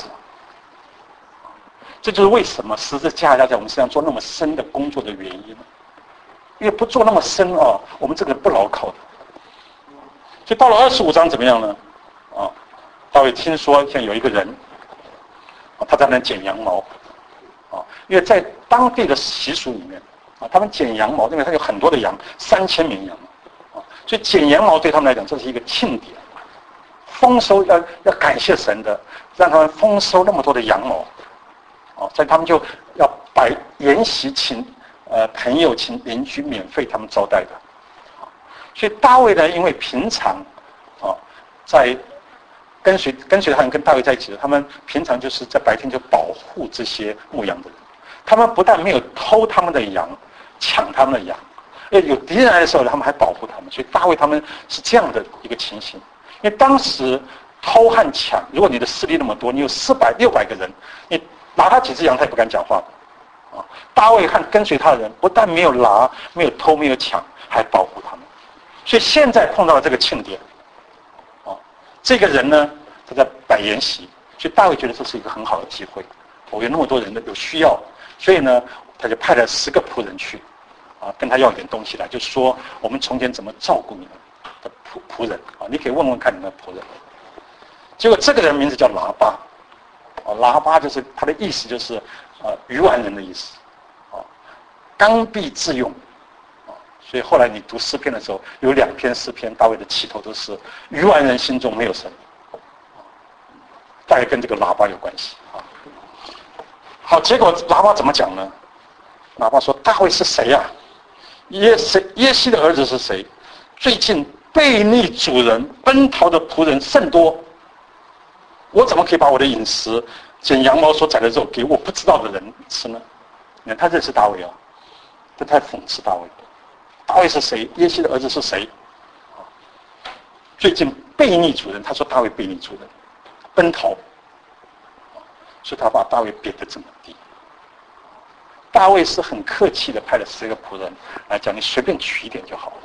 这就是为什么十字架要在我们身上做那么深的工作的原因。因为不做那么深我们这个人不牢靠的。所以到了25章怎么样呢？大卫听说现在有一个人他在那剪羊毛因为在当地的习俗里面他们剪羊毛，因为他有很多的羊，3000名羊所以剪羊毛对他们来讲这是一个庆典，丰收要感谢神的，让他们丰收那么多的羊毛所以他们就要摆筵席，请朋友请邻居免费他们招待的所以大卫呢，因为平常在跟随他们跟大卫在一起的，他们平常就是在白天就保护这些牧羊的人，他们不但没有偷他们的羊，抢他们的羊，有敌人来的时候他们还保护他们。所以大卫他们是这样的一个情形。因为当时偷和抢，如果你的势力那么多，你有400、600个人，你拿他几只羊他也不敢讲话大卫和跟随他的人不但没有拿，没有偷，没有抢，还保护他们。所以现在碰到了这个庆典这个人呢他在摆筵席，所以大卫觉得这是一个很好的机会，我有那么多人有需要，所以呢他就派了10个仆人去跟他要一点东西来，就说我们从前怎么照顾你们的仆人你可以问问看你们的仆人。结果这个人名字叫拿巴拿巴就是他的意思就是愚顽人的意思刚愎自用所以后来你读诗篇的时候，有2篇诗篇大卫的起头都是愚顽人心中没有神大概跟这个喇叭有关系好，结果喇叭怎么讲呢？喇叭说大卫是谁呀耶西的儿子是谁？最近悖逆主人奔逃的仆人甚多，我怎么可以把我的饮食剪羊毛所宰的肉给我不知道的人吃呢？你看他认识大卫这太讽刺大卫。大卫是谁？耶西的儿子是谁？最近悖逆主人，他说大卫悖逆主人，奔逃，所以他把大卫贬得这么低。大卫是很客气的派了10个仆人来讲，你随便取一点就好了。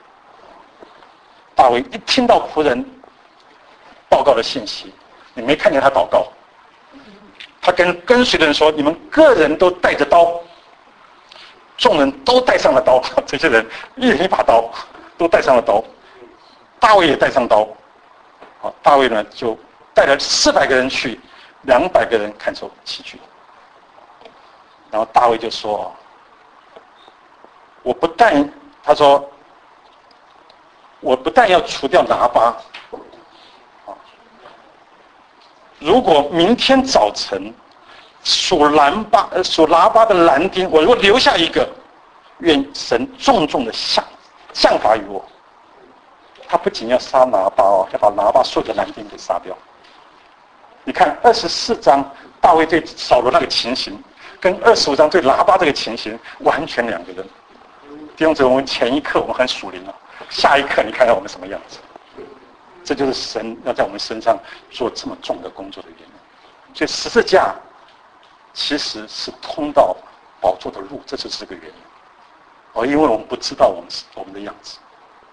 大卫一听到仆人报告的信息，你没看见他祷告，他跟随的人说：“你们个人都带着刀。”众人都带上了刀，这些人一人一把刀，都带上了刀。大卫也带上刀。大卫呢就带了400个人去，200个人看守器具。然后大卫就说：“我不但要除掉拿巴，如果明天早晨属喇叭的男丁，我如果留下一个，愿神重重的降罚于我。他不仅要杀喇叭哦，要把喇叭所有的男丁给杀掉。你看24章大卫对扫罗那个情形，跟25章对喇叭这个情形完全两个人。弟兄姊妹，我们前一刻我们很属灵了，下一刻你看看我们什么样子。这就是神要在我们身上做这么重的工作的原因。所以十字架其实是通到宝座的路，这就是这个原因。因为我们不知道我们的样子。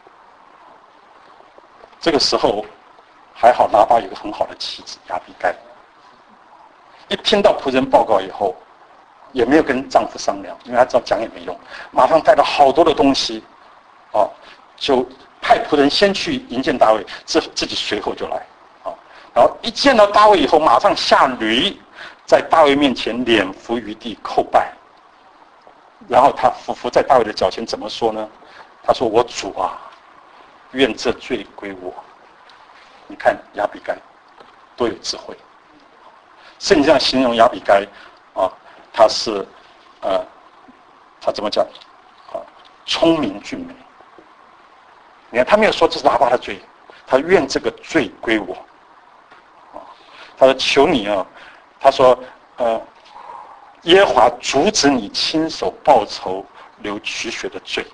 这个时候还好，拿巴有个很好的妻子亚比该。一听到仆人报告以后，也没有跟丈夫商量，因为他知道讲也没用，马上带了好多的东西，就派仆人先去迎接大卫，自己随后就来，然后一见到大卫以后，马上下驴，在大卫面前脸伏于地叩拜，然后他伏在大卫的脚前怎么说呢？他说：“我主啊，愿这罪归我。”你看亚比该多有智慧。圣经上形容亚比该他是他怎么讲聪明俊美。你看他没有说这是喇叭的罪，他愿这个罪归我。他说求你他说耶和华阻止你亲手报仇流取血的罪，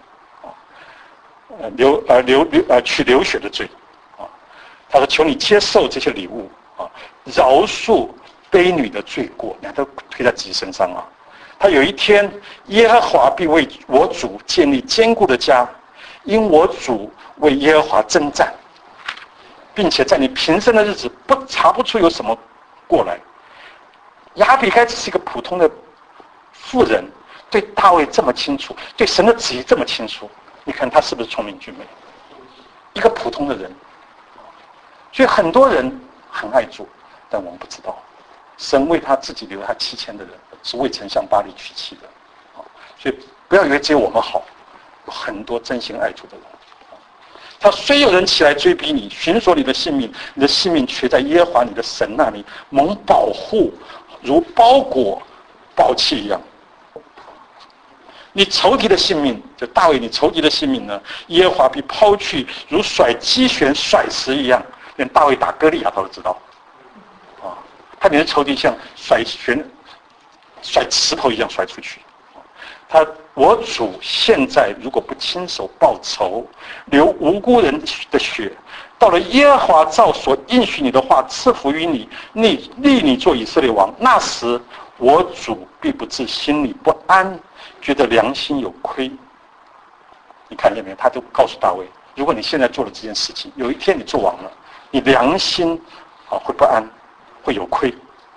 取流血的罪。他说求你接受这些礼物饶恕卑女的罪过，你看都推在自己身上他有一天耶和华必为我主建立坚固的家，因我主为耶和华征战，并且在你平生的日子查不出有什么过来。亚比该只是一个普通的妇人，对大卫这么清楚，对神的旨意这么清楚，你看他是不是聪明俊美？一个普通的人。所以很多人很爱做，但我们不知道，神为他自己留下7000的人是未曾向巴力娶妻的。所以不要以为只有我们好，有很多真心爱主的人。他虽有人起来追逼你，寻索你的性命，你的性命却在耶和华你的神那里蒙保护，如包裹宝器一样。你仇敌的性命，就大卫，你仇敌的性命呢，耶和华必抛去，如甩机旋甩石一样。连大卫打歌利亚他都知道，他连仇敌像甩石头一样甩出去。我主现在如果不亲手报仇，流无辜人的血，到了耶和华照所应许你的话赐福于你，立你做以色列王，那时我主必不至心里不安，觉得良心有亏。你看见没有？他都告诉大卫，如果你现在做了这件事情，有一天你做王了，你良心会不安，会有亏。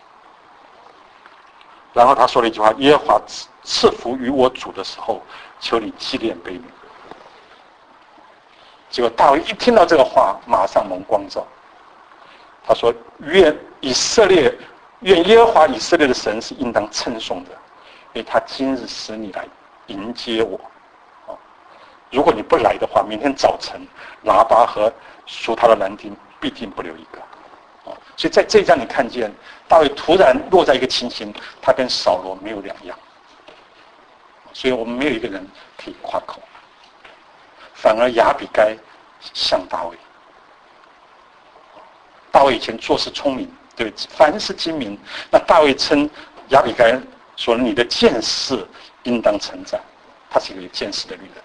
然后他说了一句话：耶和华赐福于我主的时候，求你纪念卑女。结果大卫一听到这个话，马上蒙光照。他说：愿耶和华以色列的神是应当称颂的，因为他今日使你来迎接我。如果你不来的话，明天早晨喇叭和属他的男丁必定不留一个。所以在这一章你看见大卫突然落在一个情形，他跟扫罗没有两样。所以我们没有一个人可以夸口，反而亚比该像大卫。大卫以前做事聪明，对，凡事精明。那大卫称亚比该说：“你的见识应当称赞。”他是一个有见识的女人。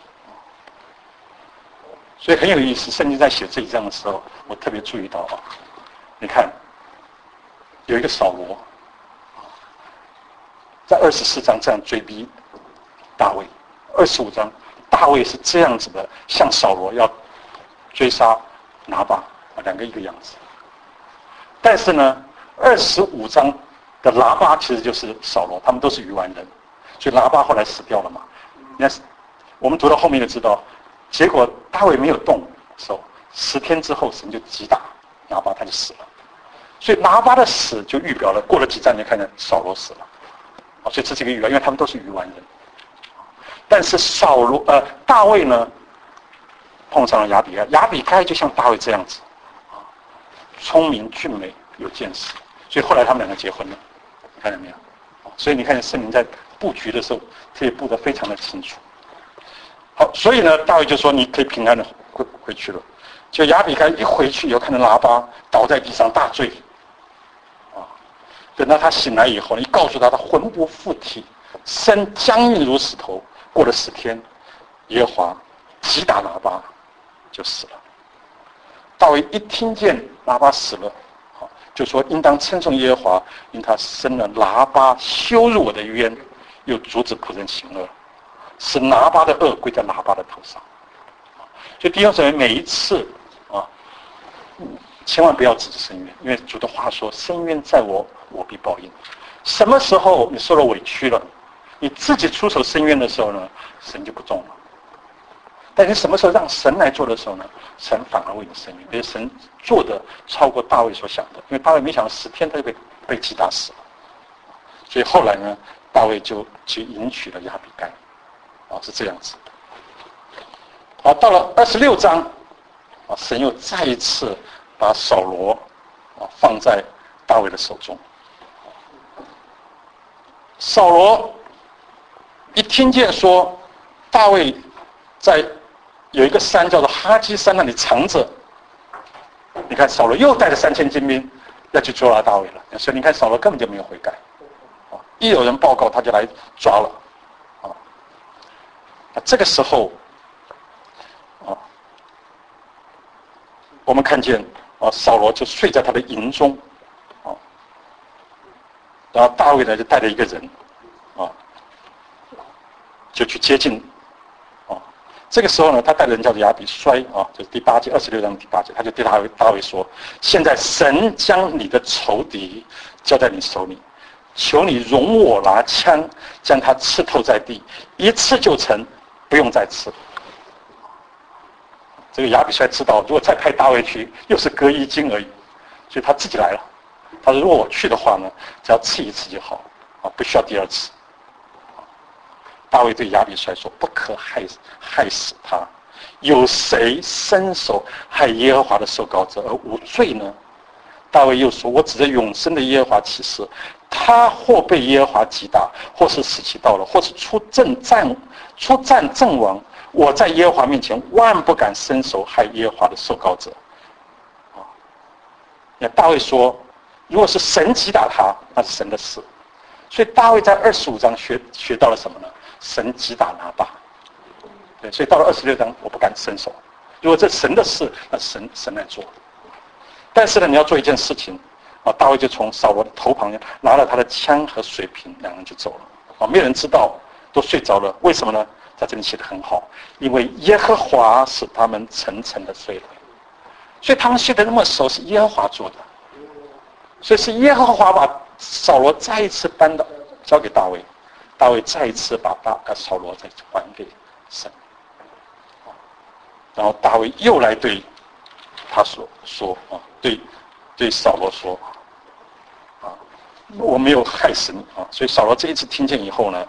所以很有意思，圣经在写这一章的时候，我特别注意到你看有一个扫罗在24章这样追逼大卫，25章大卫是这样子的，像扫罗要追杀拿巴，两个一个样子。但是呢，25章的拿巴其实就是扫罗，他们都是愚顽人，所以拿巴后来死掉了嘛。那我们读到后面就知道，结果大卫没有动的时候，10天之后神就击打拿巴，他就死了。所以拿巴的死就预表了，过了几章你看见扫罗死了。所以这是一个预表，因为他们都是愚顽人。但是大卫呢碰上了亚比该，亚比该就像大卫这样子，聪明俊美有见识，所以后来他们两个结婚了。 看到没有？所以你看圣灵在布局的时候，可以布得非常的清楚。好，所以呢，大卫就说你可以平安的回去了。就亚比该一回去以后，看到拿巴倒在地上大醉，等到他醒来以后，你告诉他，他魂不附体，身僵硬如石头。过了10天，耶和华击打拿巴，就死了。大卫一听见拿巴死了，就说应当称颂耶和华，因他生了拿巴，羞辱我的冤，又阻止仆人行恶，使拿巴的恶归在拿巴的头上。所以弟兄姊妹，每一次千万不要指着深渊，因为主的话说：“深渊在我，我必报应。”什么时候你受了委屈了，你自己出手深渊的时候呢，神就不重了。但你什么时候让神来做的时候呢，神反而为你伸冤，因为神做的超过大卫所想的。因为大卫没想到10天他就被击打死了，所以后来呢，大卫就去迎娶了亚比该，是这样子。到了26章，神又再一次把扫罗放在大卫的手中。扫罗一听见说大卫在有一个山叫做哈基山那里藏着，你看扫罗又带着3000精兵要去捉拿大卫了。所以你看扫罗根本就没有悔改，一有人报告他就来抓了。这个时候我们看见扫罗就睡在他的营中，然后大卫呢就带着一个人就去接近。这个时候呢，他带人叫做亚比衰就是第8节26章第8节，他就对大卫说：“现在神将你的仇敌交在你手里，求你容我拿枪将他刺透在地，一刺就成，不用再刺。”这个亚比衰知道，如果再派大卫去，又是割1斤而已，所以他自己来了。他说：“如果我去的话呢，只要刺1次就好，不需要第2次。”大卫对亚比衰说：“不可害死他，有谁伸手害耶和华的受膏者而无罪呢？”大卫又说：“我指着永生的耶和华起誓，他或被耶和华击打，或是死期到了，或是出战阵亡，我在耶和华面前万不敢伸手害耶和华的受膏者。”大卫说：“如果是神击打他，那是神的事。”所以大卫在25章学到了什么呢？神击打拿巴。对，所以到了26章，我不敢伸手。如果这神的事，那神来做。但是呢，你要做一件事情大卫就从扫罗的头旁拿了他的枪和水瓶，两人就走了。没有人知道，都睡着了。为什么呢？在这里写得很好，因为耶和华使他们沉沉的睡了。所以他们睡得那么熟，是耶和华做的。所以是耶和华把扫罗再一次交给大卫，大卫再一次把扫罗再还给神。然后大卫又来对他说对扫罗说我没有害死你所以扫罗这一次听见以后呢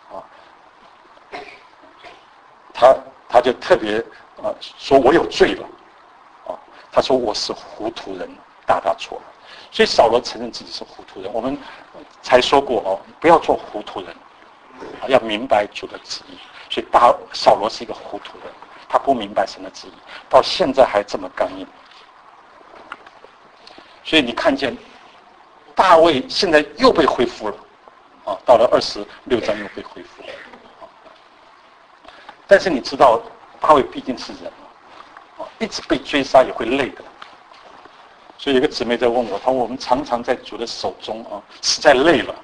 他就特别说我有罪了他说我是糊涂人，大错了。所以扫罗承认自己是糊涂人。我们才说过不要做糊涂人要明白主的旨意。所以扫罗是一个糊涂人，他不明白神的旨意，到现在还这么刚硬。所以你看见大卫现在又被恢复了到了26章又被恢复了但是你知道大卫毕竟是人一直被追杀也会累的。所以有个姊妹在问我，她说我们常常在主的手中实在累了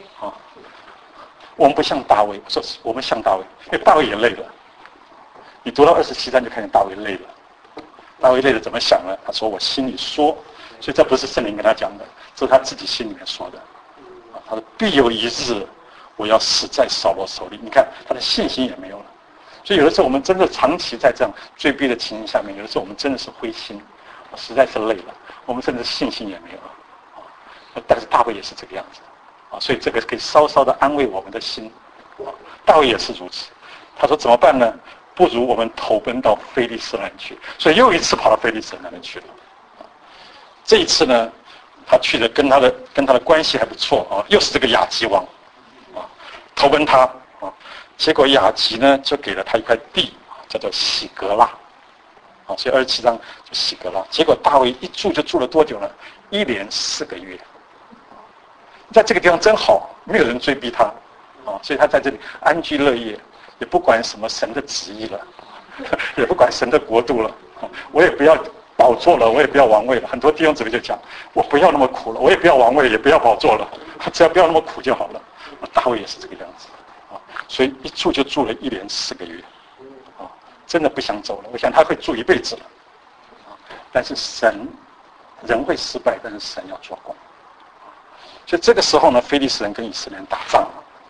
我们不像大卫。我说我们像大卫，因为大卫也累了。你读到27章就看见大卫累了。大卫累了怎么想呢？他说我心里说，所以这不是圣灵跟他讲的，这是他自己心里面说的他说必有一日我要死在扫罗手里。你看他的信心也没有了。所以有的时候我们真的长期在这样追逼的情形下面，有的时候我们真的是灰心，实在是累了，我们甚至信心也没有了但是大卫也是这个样子所以这个可以稍稍的安慰我们的心大卫也是如此。他说怎么办呢？不如我们投奔到非利士人去。所以又一次跑到非利士人那里去了这一次呢他去了跟他的关系还不错啊，又是这个亚吉王啊，投奔他啊，结果亚吉呢就给了他一块地，叫做喜格拉啊，所以27章就喜格拉。结果大卫一住就住了多久呢？1年4个月，在这个地方真好，没有人追逼他啊，所以他在这里安居乐业，也不管什么神的旨意了，也不管神的国度了，我也不要宝座了，我也不要王位了。很多弟兄姊妹就讲，我不要那么苦了，我也不要王位，也不要宝座了，只要不要那么苦就好了。大卫也是这个样子啊，所以一住就住了1年4个月啊，真的不想走了。我想他会住一辈子了啊，但是人会失败，但是神要做工。所以这个时候呢，非利士人跟以色列人打仗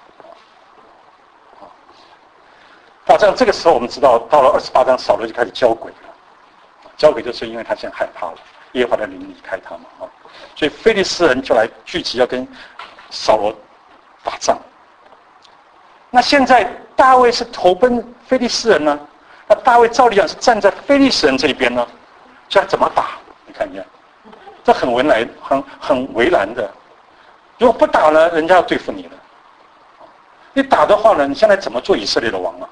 打仗。这个时候我们知道，到了28章，扫罗就开始交鬼了。交鬼就是因为他现在害怕了，耶和华的灵离开他嘛啊，所以非利士人就来聚集要跟扫罗打仗。那现在大卫是投奔非利士人呢，那大卫照理讲是站在非利士人这一边呢，这样怎么打？你看一下，这很为难的。如果不打呢，人家要对付你了。你打的话呢，你现在怎么做以色列的王啊？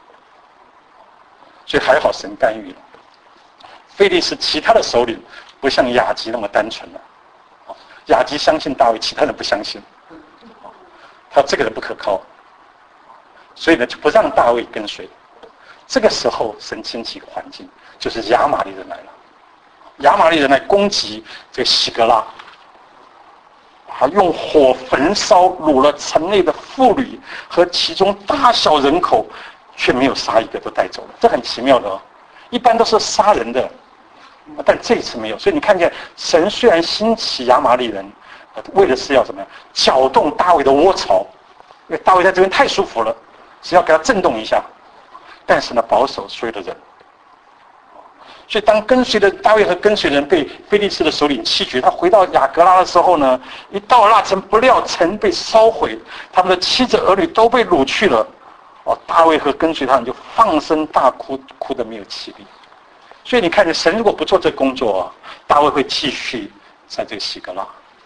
所以还好神干预了。非利士其他的首领不像亚吉那么单纯了，亚吉相信大卫，其他人不相信，他这个人不可靠，所以呢就不让大卫跟随。这个时候神兴起环境，就是亚玛力人来了，亚玛力人来攻击这个喜格拉。用火焚烧掳了城内的妇女和其中大小人口，却没有杀一个，都带走了。这很奇妙的哦，一般都是杀人的，但这一次没有。所以你看见神虽然兴起亚玛力人，为的是要怎么样搅动大卫的窝巢，因为大卫在这边太舒服了，是要给他震动一下，但是呢保守所有的人。所以当跟随的大卫和跟随人被非利士的首领弃绝，他回到雅各拉的时候呢，一到那城，不料城被烧毁，他们的妻子儿女都被掳去了。大卫和跟随他人就放声大哭，哭得没有气力。所以你看见神如果不做这工作，大卫会继续在这个西格拉。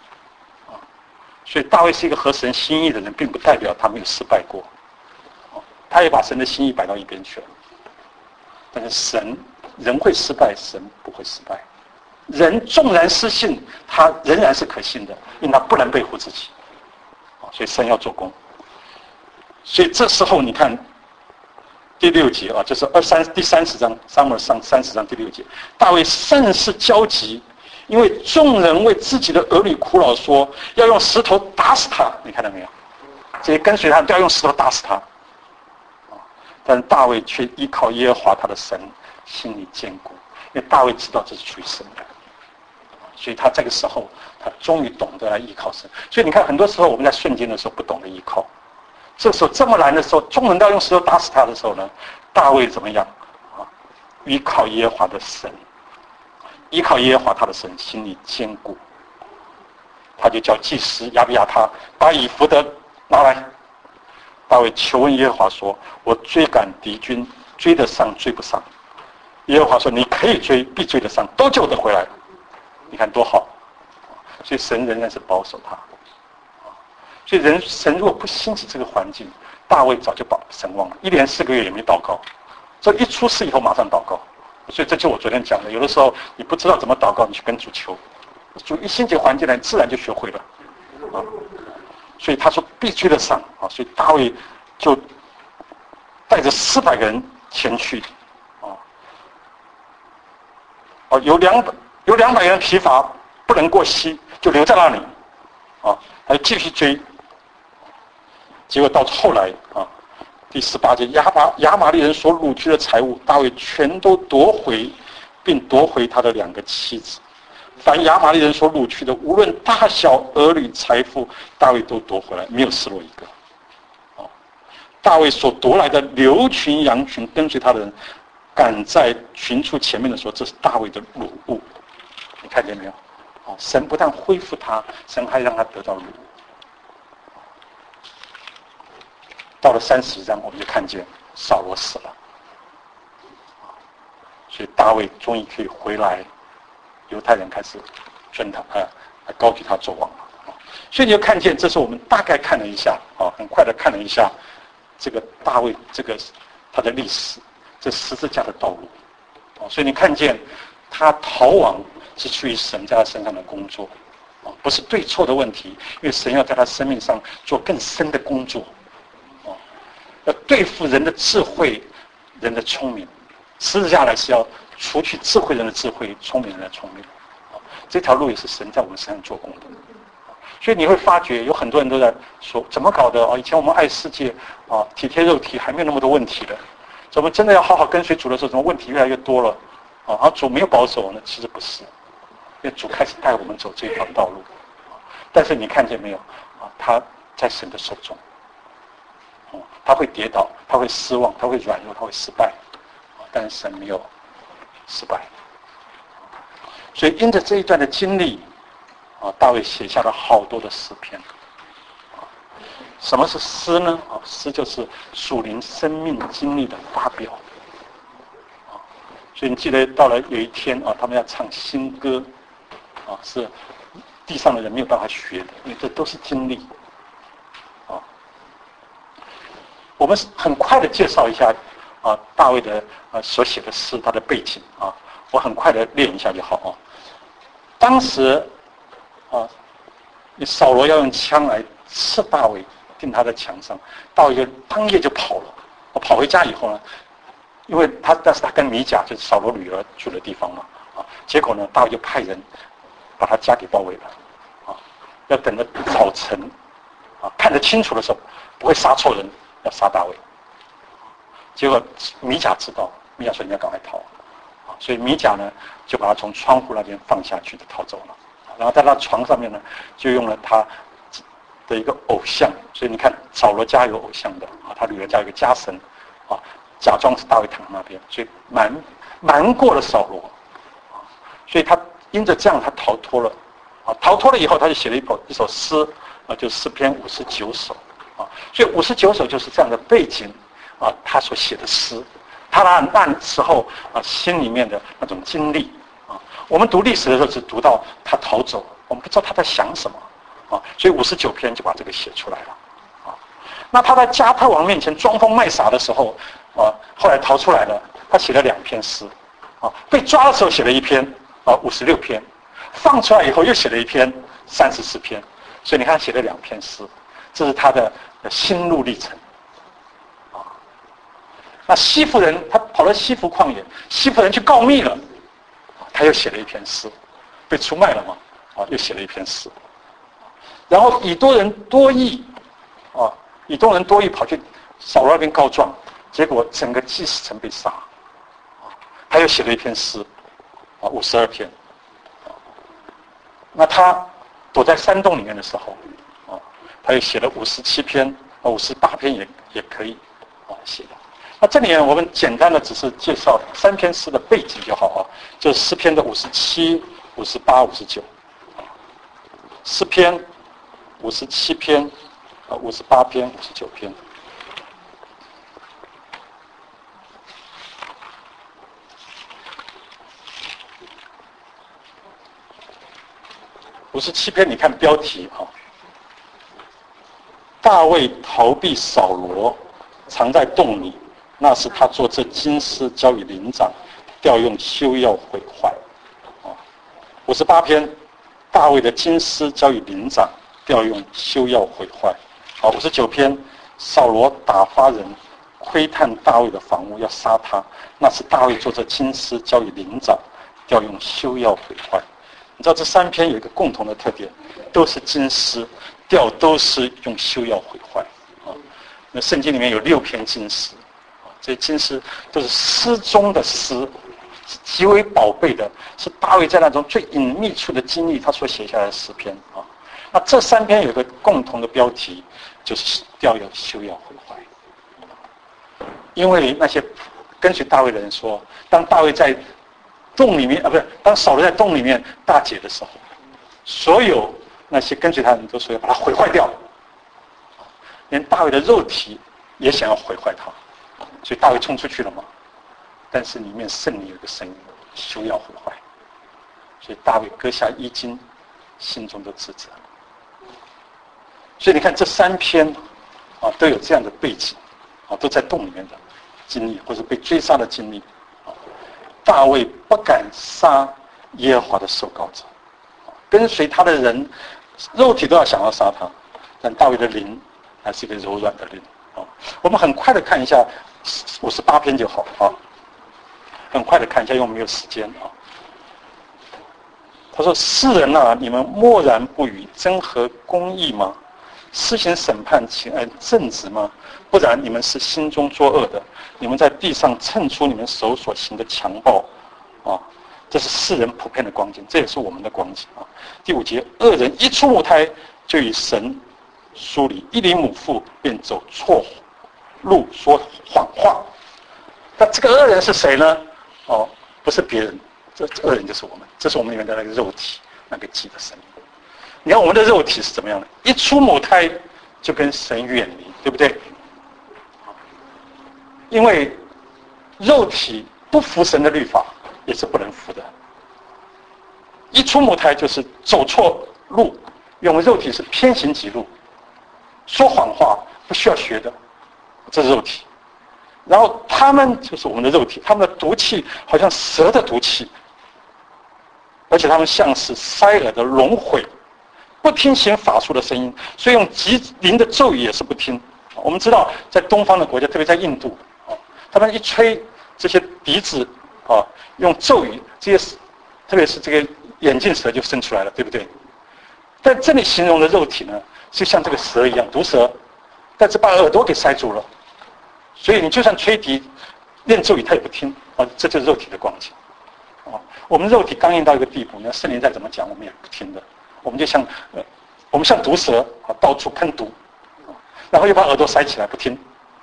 所以大卫是一个合神心意的人，并不代表他没有失败过。他也把神的心意摆到一边去了。但是人会失败，神不会失败。人纵然失信，他仍然是可信的，因为他不能背负自己。所以神要做工。所以这时候你看第6节啊，就是第30章，撒母耳上30章第6节，大卫甚是焦急，因为众人为自己的儿女苦恼，说要用石头打死他。你看到没有？这些跟随他都要用石头打死他。但是大卫却依靠耶和华他的神，心里坚固，因为大卫知道这是出于神的，所以他这个时候他终于懂得来依靠神。所以你看，很多时候我们在顺境的时候不懂得依靠，这个时候这么难的时候，众人都要用石头打死他的时候呢，大卫怎么样啊？依靠耶和华的神，依靠耶和华他的神，心里坚固。他就叫祭司亚比亚他把以弗得拿来。大卫求问耶和华说：“我追赶敌军，追得上追不上？”耶和华说：“你可以追，必追得上，都救得回来。”你看多好！所以神仍然是保守他。所以神如果不兴起这个环境，大卫早就把神忘了，1年4个月也没祷告。这一出事以后马上祷告。所以这就我昨天讲的，有的时候你不知道怎么祷告，你去跟主求，主一兴起环境来，自然就学会了。所以他说必追得上啊，所以大卫就带着400个人前去有200个人疲乏不能过溪，就留在那里他就继续追。结果到后来第18节，亚玛力人所掳去的财物，大卫全都夺回，并夺回他的2个妻子。凡亚玛力人所掳去的，无论大小儿女财富，大卫都夺回来，没有失落一个。大卫所夺来的牛群羊群，跟随他的人赶在群畜前面的时候，这是大卫的掳物。你看见没有？神不但恢复他，神还让他得到掳物。到了30章，我们就看见扫罗死了，所以大卫终于可以回来。犹太人开始尊他来高举他做王了。所以你就看见，这是我们大概看了一下很快的看了一下这个大卫他的历史，这十字架的道路。所以你看见他逃亡是出于神在他身上的工作，不是对错的问题，因为神要在他生命上做更深的工作，要对付人的智慧、人的聪明。十字架来是要除去智慧人的智慧、聪明人的聪明。这条路也是神在我们身上做工的。所以你会发觉有很多人都在说，怎么搞的以前我们爱世界体贴肉体，还没有那么多问题了。怎么真的要好好跟随主的时候，怎么问题越来越多了？而主没有保守呢？其实不是，因为主开始带我们走这条道路。但是你看见没有他在神的手中。他会跌倒，他会失望，他会软弱，他会失败，但是神没有失败。所以因着这一段的经历大卫写下了好多的诗篇。什么是诗呢？诗就是属灵生命经历的发表。所以你记得到了有一天他们要唱新歌是地上的人没有办法学的，因为这都是经历。我们很快的介绍一下大卫的所写的诗，他的背景我很快的练一下就好当时扫罗要用枪来刺大卫，钉他的墙上，大卫就当夜就跑了。跑回家以后呢，因为但是他跟米甲就是扫罗女儿住的地方嘛结果呢，大卫就派人把他家给包围了要等到早晨看得清楚的时候，不会杀错人，要杀大卫。结果米甲知道，米甲说你要赶快逃所以米甲呢就把他从窗户那边放下去，就逃走了。然后在他床上面呢，就用了他的一个偶像。所以你看，扫罗家有偶像的他女儿家有个家神假装是大卫躺在那边，所以瞒过了扫罗所以他因着这样，他逃脱了逃脱了以后，他就写了一首诗就是诗篇59首所以59首就是这样的背景他所写的诗，他那时候心里面的那种经历我们读历史的时候只读到他逃走，我们不知道他在想什么所以59篇就把这个写出来了那他在加特王面前装疯卖傻的时候后来逃出来了，他写了2篇诗被抓的时候写了1篇56篇，放出来以后又写了1篇34篇，所以你看他写了2篇诗，这是他的心路历程那西弗人他跑到西弗旷野，西弗人去告密了，他又写了1篇诗，被出卖了嘛又写了1篇诗。然后以东人多益跑去扫罗那边告状，结果整个祭司城被杀他又写了1篇诗52篇那他躲在山洞里面的时候他又写了57篇58篇也可以写的。那这里面我们简单的只是介绍3篇诗的背景就好就是诗篇的57、58、59诗篇57篇58篇59篇57篇你看标题大卫逃避扫罗，藏在洞里，那是他做这金丝交与灵长，调用休要毁坏58篇大卫的金丝交与灵长，调用休要毁坏59篇扫罗打发人窥探大卫的房屋要杀他，那是大卫做这金丝交与灵长，调用休要毁坏。你知道这3篇有一个共同的特点，都是金丝，都是用休要毁坏那圣经里面有6篇金丝这些金丝都是诗中的诗，极为宝贝的，是大卫在那种最隐秘处的经历他所写下来的诗篇那这3篇有一个共同的标题，就是调用休要毁坏。因为那些跟随大卫的人说，当大卫在洞里面不是当扫罗在洞里面大解的时候，所有那些跟随他的人都说要把它毁坏掉，连大卫的肉体也想要毁坏他，所以大卫冲出去了嘛。但是里面圣灵有一个声音，休要毁坏。所以大卫割下衣襟， 心中都自责。所以你看这3篇啊，都有这样的背景啊，都在洞里面的经历，或者被追杀的经历啊。大卫不敢杀耶和华的受膏者，跟随他的人肉体都要想要杀他，但大卫的灵还是一个柔软的灵啊。我们很快的看一下58篇就好啊，很快的看一下，因为我们没有时间啊。他说：“世人啊，你们默然不语，真合公义吗？施行审判，请按正直吗？不然，你们是心中作恶的。你们在地上称出你们手所行的强暴，啊，这是世人普遍的光景，这也是我们的光景啊。”第5节，恶人一出母胎就与神疏离，一离母腹便走错路，说谎话。那这个恶人是谁呢？哦，不是别人，这恶人就是我们，这是我们里面的那个肉体，那个鸡的生命。你看我们的肉体是怎么样的？一出母胎就跟神远离，对不对？因为肉体不服神的律法，也是不能服的。一出母胎就是走错路，用肉体是偏行己路，说谎话不需要学的，这是肉体。然后他们就是我们的肉体，他们的毒气好像蛇的毒气，而且他们像是塞耳的龙毁，不听行法术的声音，所以用极灵的咒语也是不听。我们知道，在东方的国家，特别在印度，他们一吹这些笛子啊，用咒语，这些特别是这个眼镜蛇就生出来了，对不对？但这里形容的肉体呢，就像这个蛇一样，毒蛇，但是把耳朵给塞住了，所以你就算吹笛、念咒语，他也不听啊，这就是肉体的光景啊。我们肉体刚硬到一个地步，那圣灵再怎么讲，我们也不听的。我们就像我们像毒蛇啊，到处喷毒，然后又把耳朵塞起来不听。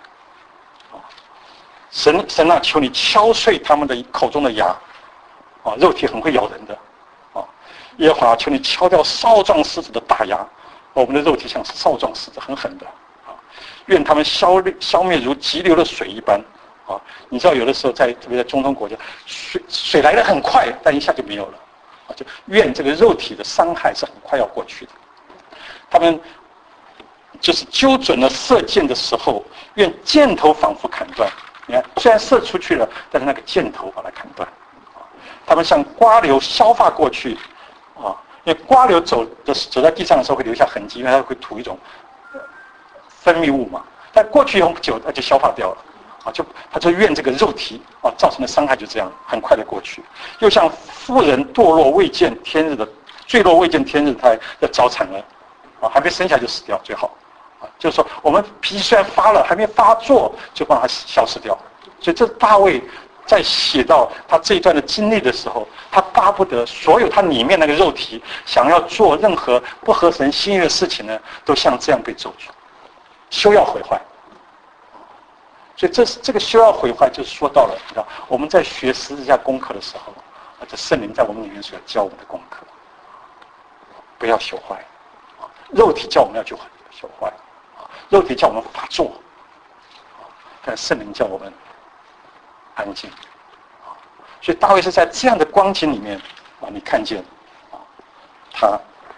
神啊，求你敲碎他们的口中的牙，啊，肉体很会咬人的，啊，耶和华，求你敲掉少壮狮子的大牙，我们的肉体像是少壮狮子，很狠的，啊，愿他们消灭如急流的水一般，啊，你知道有的时候特别在中东国家，水来得很快，但一下就没有了。就愿这个肉体的伤害是很快要过去的。他们就是揪准了射箭的时候，愿箭头仿佛砍断。你看，虽然射出去了，但是那个箭头把它砍断。他们像瓜流消化过去，啊，因为瓜流走在地上的时候会留下痕迹，因为它会吐一种分泌物嘛。但过去以后不久，它就消化掉了。他就愿这个肉体啊造成的伤害就这样很快的过去，又像妇人堕落未见天日的坠落未见天日胎要早产了，啊，还没生下就死掉最好，啊，就是说我们脾气虽然发了，还没发作就让它消失掉。所以这大卫在写到他这一段的经历的时候，他巴不得所有他里面那个肉体想要做任何不合神心意的事情呢，都像这样被咒诅，休要毁坏。所以这个休要毁坏，就是说到了，你知道我们在学十字架功课的时候，这圣灵在我们里面所要教我们的功课，不要朽坏，肉体叫我们要朽坏，肉体叫我们发作，但圣灵叫我们安静。所以大卫是在这样的光景里面啊，你看见啊，他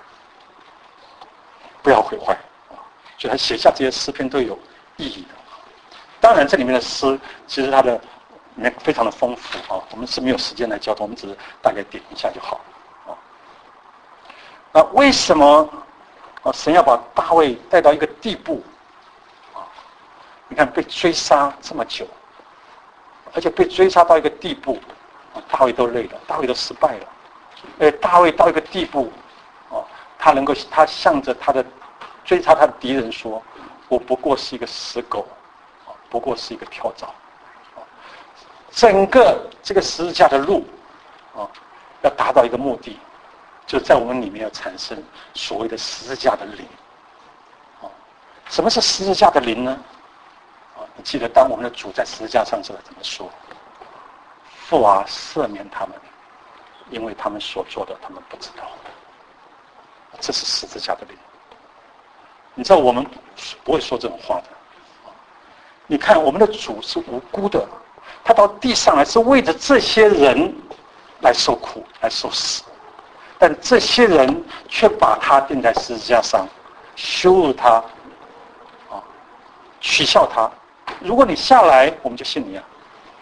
不要毁坏啊，所以他写下这些诗篇都有意义的。当然，这里面的诗其实它的里面非常的丰富啊，我们是没有时间来教的，我们只是大概点一下就好啊。那为什么神要把大卫带到一个地步啊？你看被追杀这么久，而且被追杀到一个地步啊，大卫都累了，大卫都失败了。大卫到一个地步啊，他向着他的追杀他的敌人说：“我不过是一个死狗。”不过是一个跳蚤，整个这个十字架的路，要达到一个目的，就是在我们里面要产生所谓的十字架的灵。什么是十字架的灵呢？你记得当我们的主在十字架上时候怎么说？父啊，赦免他们，因为他们所做的他们不知道。这是十字架的灵。你知道我们不会说这种话的。你看，我们的主是无辜的，他到地上来是为着这些人来受苦、来受死。 但这些人却把他钉在十字架上，羞辱他，取笑他。如果你下来，我们就信你啊。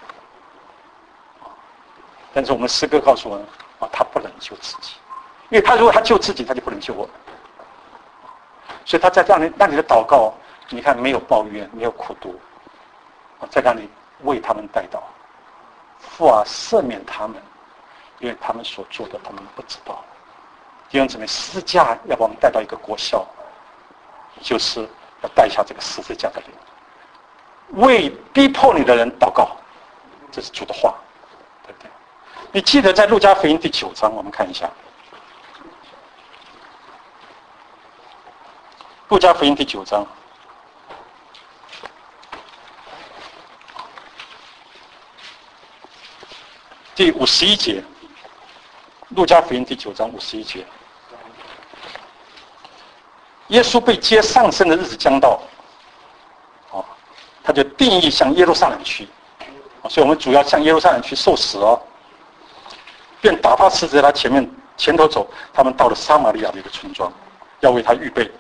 但是我们诗歌告诉我们，他不能救自己，因为他如果他救自己，他就不能救我们。所以他在让你的祷告，你看没有抱怨，没有苦读，在让你为他们代祷，父啊，赦免他们，因为他们所做的他们不知道。弟兄姊妹，十字架要把我们带到一个国效，就是要带下这个十字架的灵，为逼迫你的人祷告，这是主的话，对不对？你记得在路加福音第9章，我们看一下。路加福音第9章第51节，路加福音第9章51节，耶稣被接上升的日子将到，他就定义向耶路撒冷去，所以我们主要向耶路撒冷去受死哦，便打发使者在他前头走，他们到了撒玛利亚的一个村庄，要为他预备。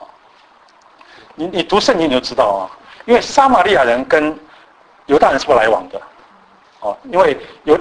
你读圣经你就知道啊，因为撒玛利亚人跟犹大人是不来往的，因为犹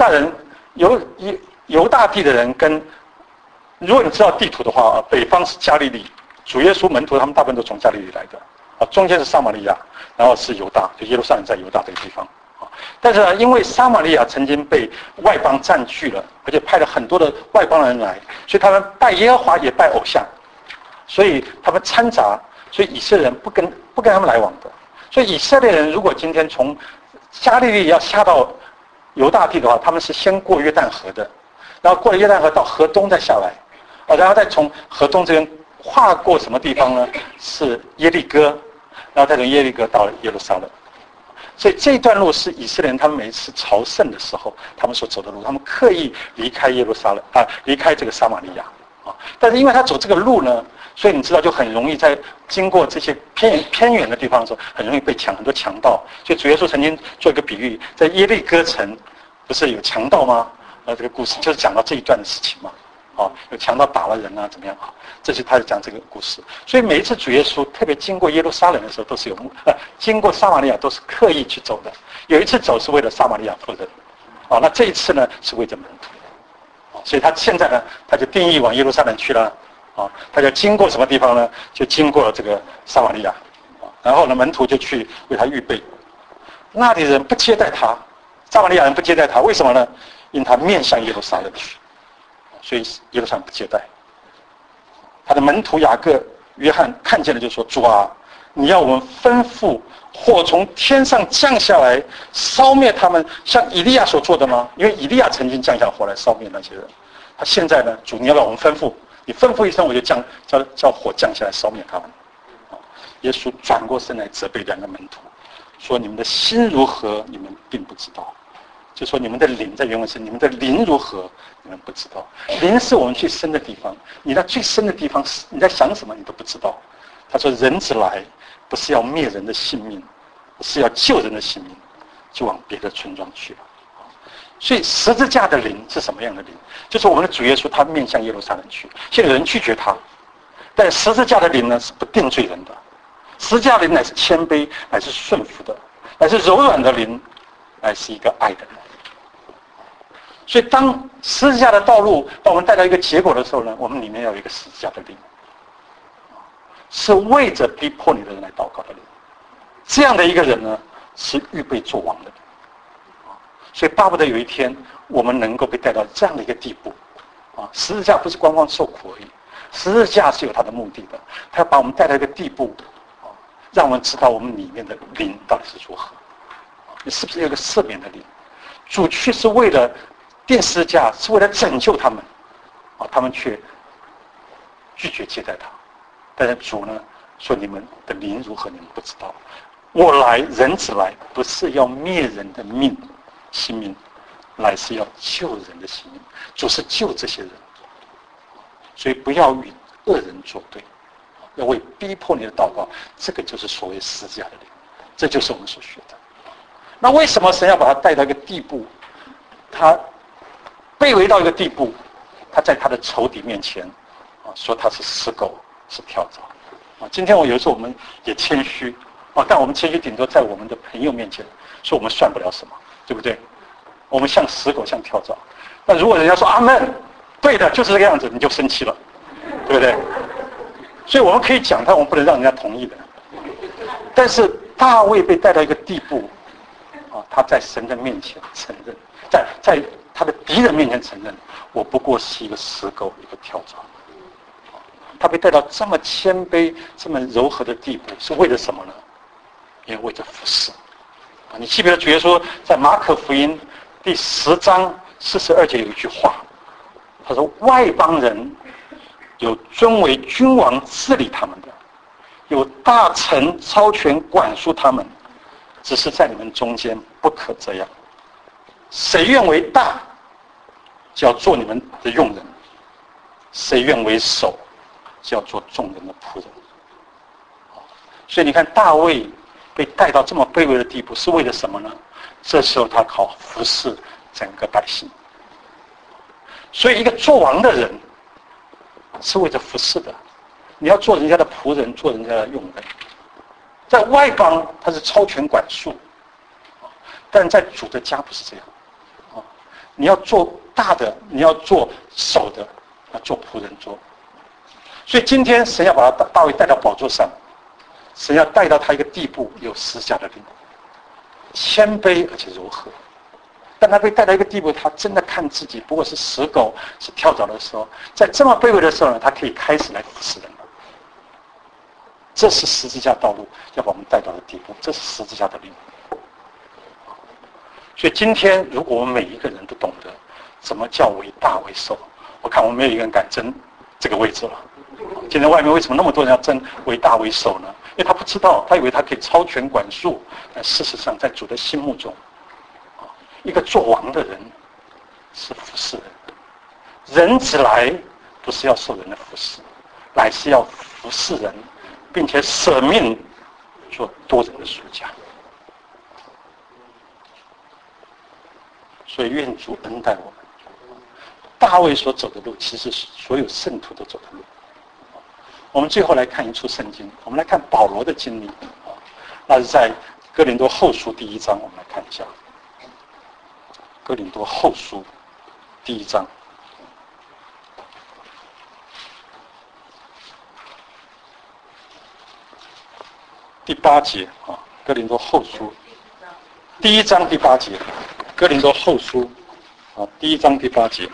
大地的人跟，如果你知道地图的话，北方是加利利，主耶稣门徒他们大部分都从加利利来的，中间是撒玛利亚，然后是犹大，就耶路撒冷在犹大这个地方，但是呢，因为撒玛利亚曾经被外邦占据了，而且派了很多的外邦人来，所以他们拜耶和华也拜偶像，所以他们掺杂。所以以色列人不跟他们来往的，所以以色列人如果今天从加利利要下到犹大地的话，他们是先过约旦河的，然后过了约旦河到河东再下来，然后再从河东这边跨过什么地方呢？是耶利哥，然后再从耶利哥到耶路撒冷。所以这一段路是以色列人他们每一次朝圣的时候他们所走的路，他们刻意离开耶路撒冷离开这个撒玛利亚但是因为他走这个路呢，所以你知道就很容易在经过这些偏远的地方的时候，很容易被很多强盗。所以主耶稣曾经做一个比喻，在耶利哥城不是有强盗吗？这个故事就是讲到这一段的事情嘛。有强盗打了人啊，怎么样啊？这是他在讲这个故事。所以每一次主耶稣特别经过耶路撒冷的时候，都是经过撒玛利亚都是刻意去走的。有一次走是为了撒玛利亚妇人，那这一次呢是为着门徒。所以他现在呢，他就定义往耶路撒冷去了，他就经过什么地方呢？就经过了这个撒玛利亚，然后呢，门徒就去为他预备。那里人不接待他，撒玛利亚人不接待他，为什么呢？因他面向耶路撒冷去，所以耶路撒冷不接待。他的门徒雅各、约翰看见了，就说：“主啊，你要我们吩咐火从天上降下来，烧灭他们，像以利亚所做的吗？因为以利亚曾经降下火来烧灭那些人。他现在呢，主，你要让我们吩咐，你吩咐一声，我就叫火降下来烧灭他们。”耶稣转过身来责备两个门徒，说：“你们的心如何，你们并不知道。”就说你们的灵，在原文是你们的灵如何，你们不知道。灵是我们最深的地方，你在最深的地方，你在想什么，你都不知道。他说：“人子来，不是要灭人的性命，是要救人的性命，就往别的村庄去了。”所以十字架的灵是什么样的灵？就是我们的主耶稣，他面向耶路撒冷去，现在有人拒绝他，但十字架的灵呢是不定罪人的，十字架的灵乃是谦卑，乃是顺服的，乃是柔软的灵，乃是一个爱的人。所以当十字架的道路把我们带到一个结果的时候呢，我们里面要有一个十字架的灵，是为着逼迫你的人来祷告的人。这样的一个人呢，是预备做王的人。所以巴不得有一天我们能够被带到这样的一个地步。十字架不是光光受苦而已，十字架是有它的目的的，它要把我们带到一个地步，让我们知道我们里面的灵到底是如何。你是不是有一个赦免的灵？主去是为了钉十字架，是为了拯救他们，他们却拒绝接待他。但是主呢说：“你们的灵如何，你们不知道。我来，人子来，不是要灭人的性命，乃是要救人的性命。”主是救这些人，所以不要与恶人作对，要为逼迫你的祷告。这个就是所谓十字架的灵，这就是我们所学的。那为什么神要把他带到一个地步，他卑微到一个地步， 他在他的仇敌面前说他是死狗，是跳蚤。今天有时候我们也谦虚但我们谦虚顶多在我们的朋友面前说我们算不了什么，对不对？我们像死狗，像跳蚤。那如果人家说阿们，对的，就是这个样子，你就生气了，对不对？所以我们可以讲他，我们不能让人家同意的。但是大卫被带到一个地步他在神的面前承认，在他的敌人面前承认，我不过是一个死狗，一个跳蚤。他被带到这么谦卑、这么柔和的地步，是为了什么呢？因为为了服侍。你记不记得主耶稣在马可福音第10章42节有一句话，他说：“外邦人有尊为君王治理他们的，有大臣操权管束他们，只是在你们中间不可这样。谁愿为大，就要做你们的用人；谁愿为首，就要做众人的仆人。”所以你看，大卫被带到这么卑微的地步，是为了什么呢？这时候他靠服侍整个百姓。所以一个做王的人是为了服侍的，你要做人家的仆人，做人家的用人。在外邦他是超权管束，但在主的家不是这样。你要做大的，你要做首的，要做仆人做。所以今天神要把大卫带到宝座上，神要带到他一个地步，有十字架的灵，谦卑而且柔和。但他被带到一个地步，他真的看自己不过是死狗，是跳蚤的时候，在这么卑微的时候呢，他可以开始来服侍人了。这是十字架道路要把我们带到的地步，这是十字架的灵。所以今天，如果我们每一个人都懂得怎么叫为大为首，我看我们没有一个人敢争这个位置了。今天外面为什么那么多人要争为大为首呢？因为他不知道，他以为他可以超权管束，但事实上，在主的心目中，一个做王的人是服侍人，人只来不是要受人的服侍，来是要服侍人，并且舍命做多人的属家。所以愿主恩待我们。大卫所走的路，其实是所有圣徒都走的路。我们最后来看一处圣经，我们来看保罗的经历那是在哥林多后书第1章，我们来看一下。哥林多后书第1章第8节哥林多后书第1章第8节，哥林多后书第1章第8节，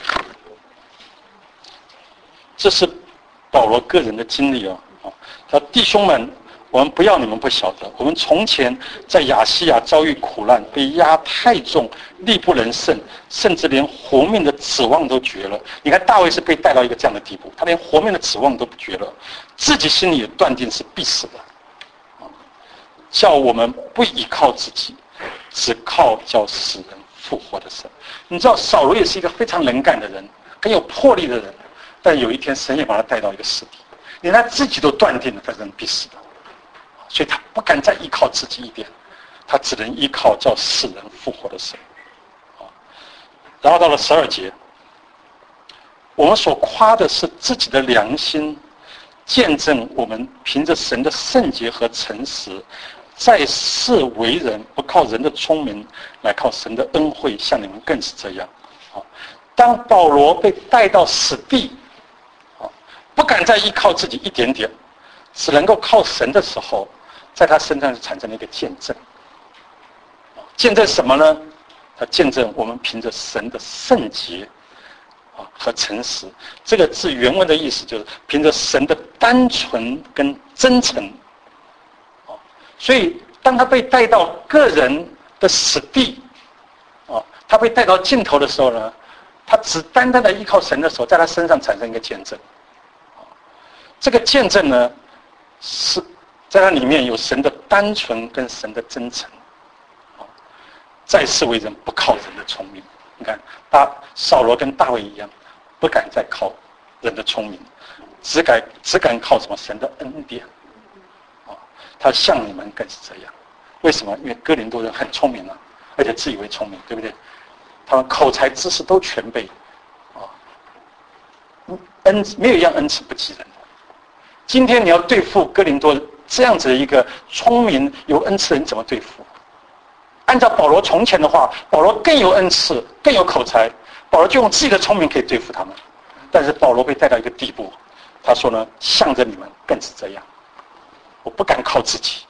这是保罗个人的经历他弟兄们，我们不要你们不晓得，我们从前在亚细亚遭遇苦难，被压太重，力不能胜，甚至连活命的指望都绝了。你看大卫是被带到一个这样的地步，他连活命的指望都绝了，自己心里也断定是必死的。叫我们不依靠自己，只靠叫死人复活的神。你知道扫罗也是一个非常能干的人，很有魄力的人，但有一天神也把他带到一个死地，连他自己都断定了这人必死的，所以他不敢再依靠自己一点，他只能依靠叫死人复活的神。然后到了12节，我们所夸的是自己的良心，见证我们凭着神的圣洁和诚实，在世为人，不靠人的聪明，来靠神的恩惠，像你们更是这样。当保罗被带到死地，不敢再依靠自己一点点，只能够靠神的时候，在他身上就产生了一个见证。见证什么呢？他见证我们凭着神的圣洁和诚实。这个字原文的意思就是凭着神的单纯跟真诚。所以当他被带到个人的死地，他被带到尽头的时候呢，他只单单的依靠神的时候，在他身上产生一个见证。这个见证呢，是在它里面有神的单纯跟神的真诚。在世为人，不靠人的聪明。你看，扫罗跟大卫一样，不敢再靠人的聪明，只敢靠什么？神的恩典。他像你们更是这样。为什么？因为哥林多人很聪明而且自以为聪明，对不对？他们口才知识都全备没有一样恩赐不及人的。今天你要对付哥林多这样子的一个聪明有恩赐的人，怎么对付？按照保罗从前的话，保罗更有恩赐，更有口才，保罗就用自己的聪明可以对付他们。但是保罗被带到一个地步，他说呢，向着你们更是这样，我不敢靠自己，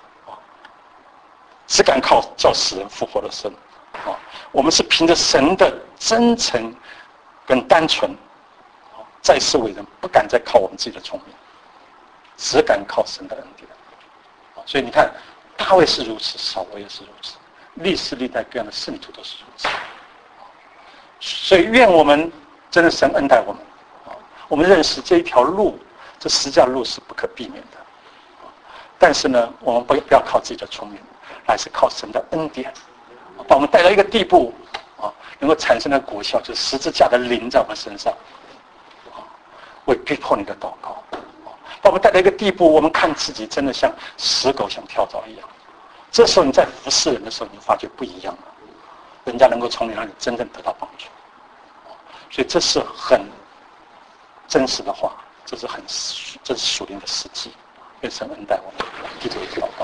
只敢靠叫死人复活的神。我们是凭着神的真诚跟单纯，在世为人，不敢再靠我们自己的聪明，只敢靠神的恩典。所以你看，大卫是如此，扫罗也是如此，历世历代各样的圣徒都是如此。所以愿我们真的神恩待我们，我们认识这一条路，这十字架路是不可避免的。但是呢，我们不要靠自己的聪明，还是靠神的恩典，把我们带到一个地步，能够产生的果效，就是十字架的灵在我们身上，会逼迫你的祷告，把我们带到一个地步，我们看自己真的像死狗像跳蚤一样。这时候你在服侍人的时候，你发觉不一样了，人家能够从你那里真正得到帮助。所以这是很真实的话，这是属灵的实际。愿神恩待我们，低头祷告。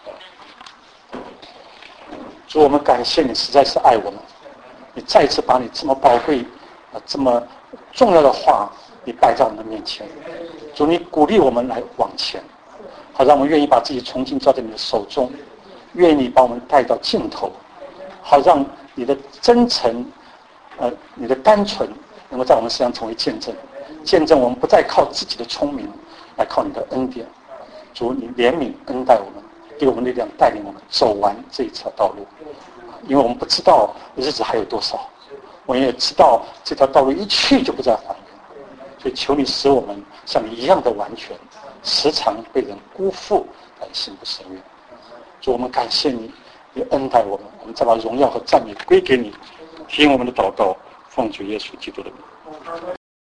主，我们感谢你，实在是爱我们。你再一次把你这么宝贵、这么重要的话，你摆在我们的面前。主，你鼓励我们来往前，好让我们愿意把自己重新交在你的手中，愿意把我们带到尽头，好让你的真诚、你的单纯，能够在我们身上成为见证。见证我们不再靠自己的聪明，来靠你的恩典。主，你怜悯恩待我们，给我们力量，带领我们走完这一条道路。因为我们不知道日子还有多少，我们也知道这条道路一去就不再还原，所以求你使我们像你一样的完全，时常被人辜负，但心不生怨。主，我们感谢你，你恩待我们，我们再把荣耀和赞美归给你，听我们的祷告，奉主耶稣基督的名。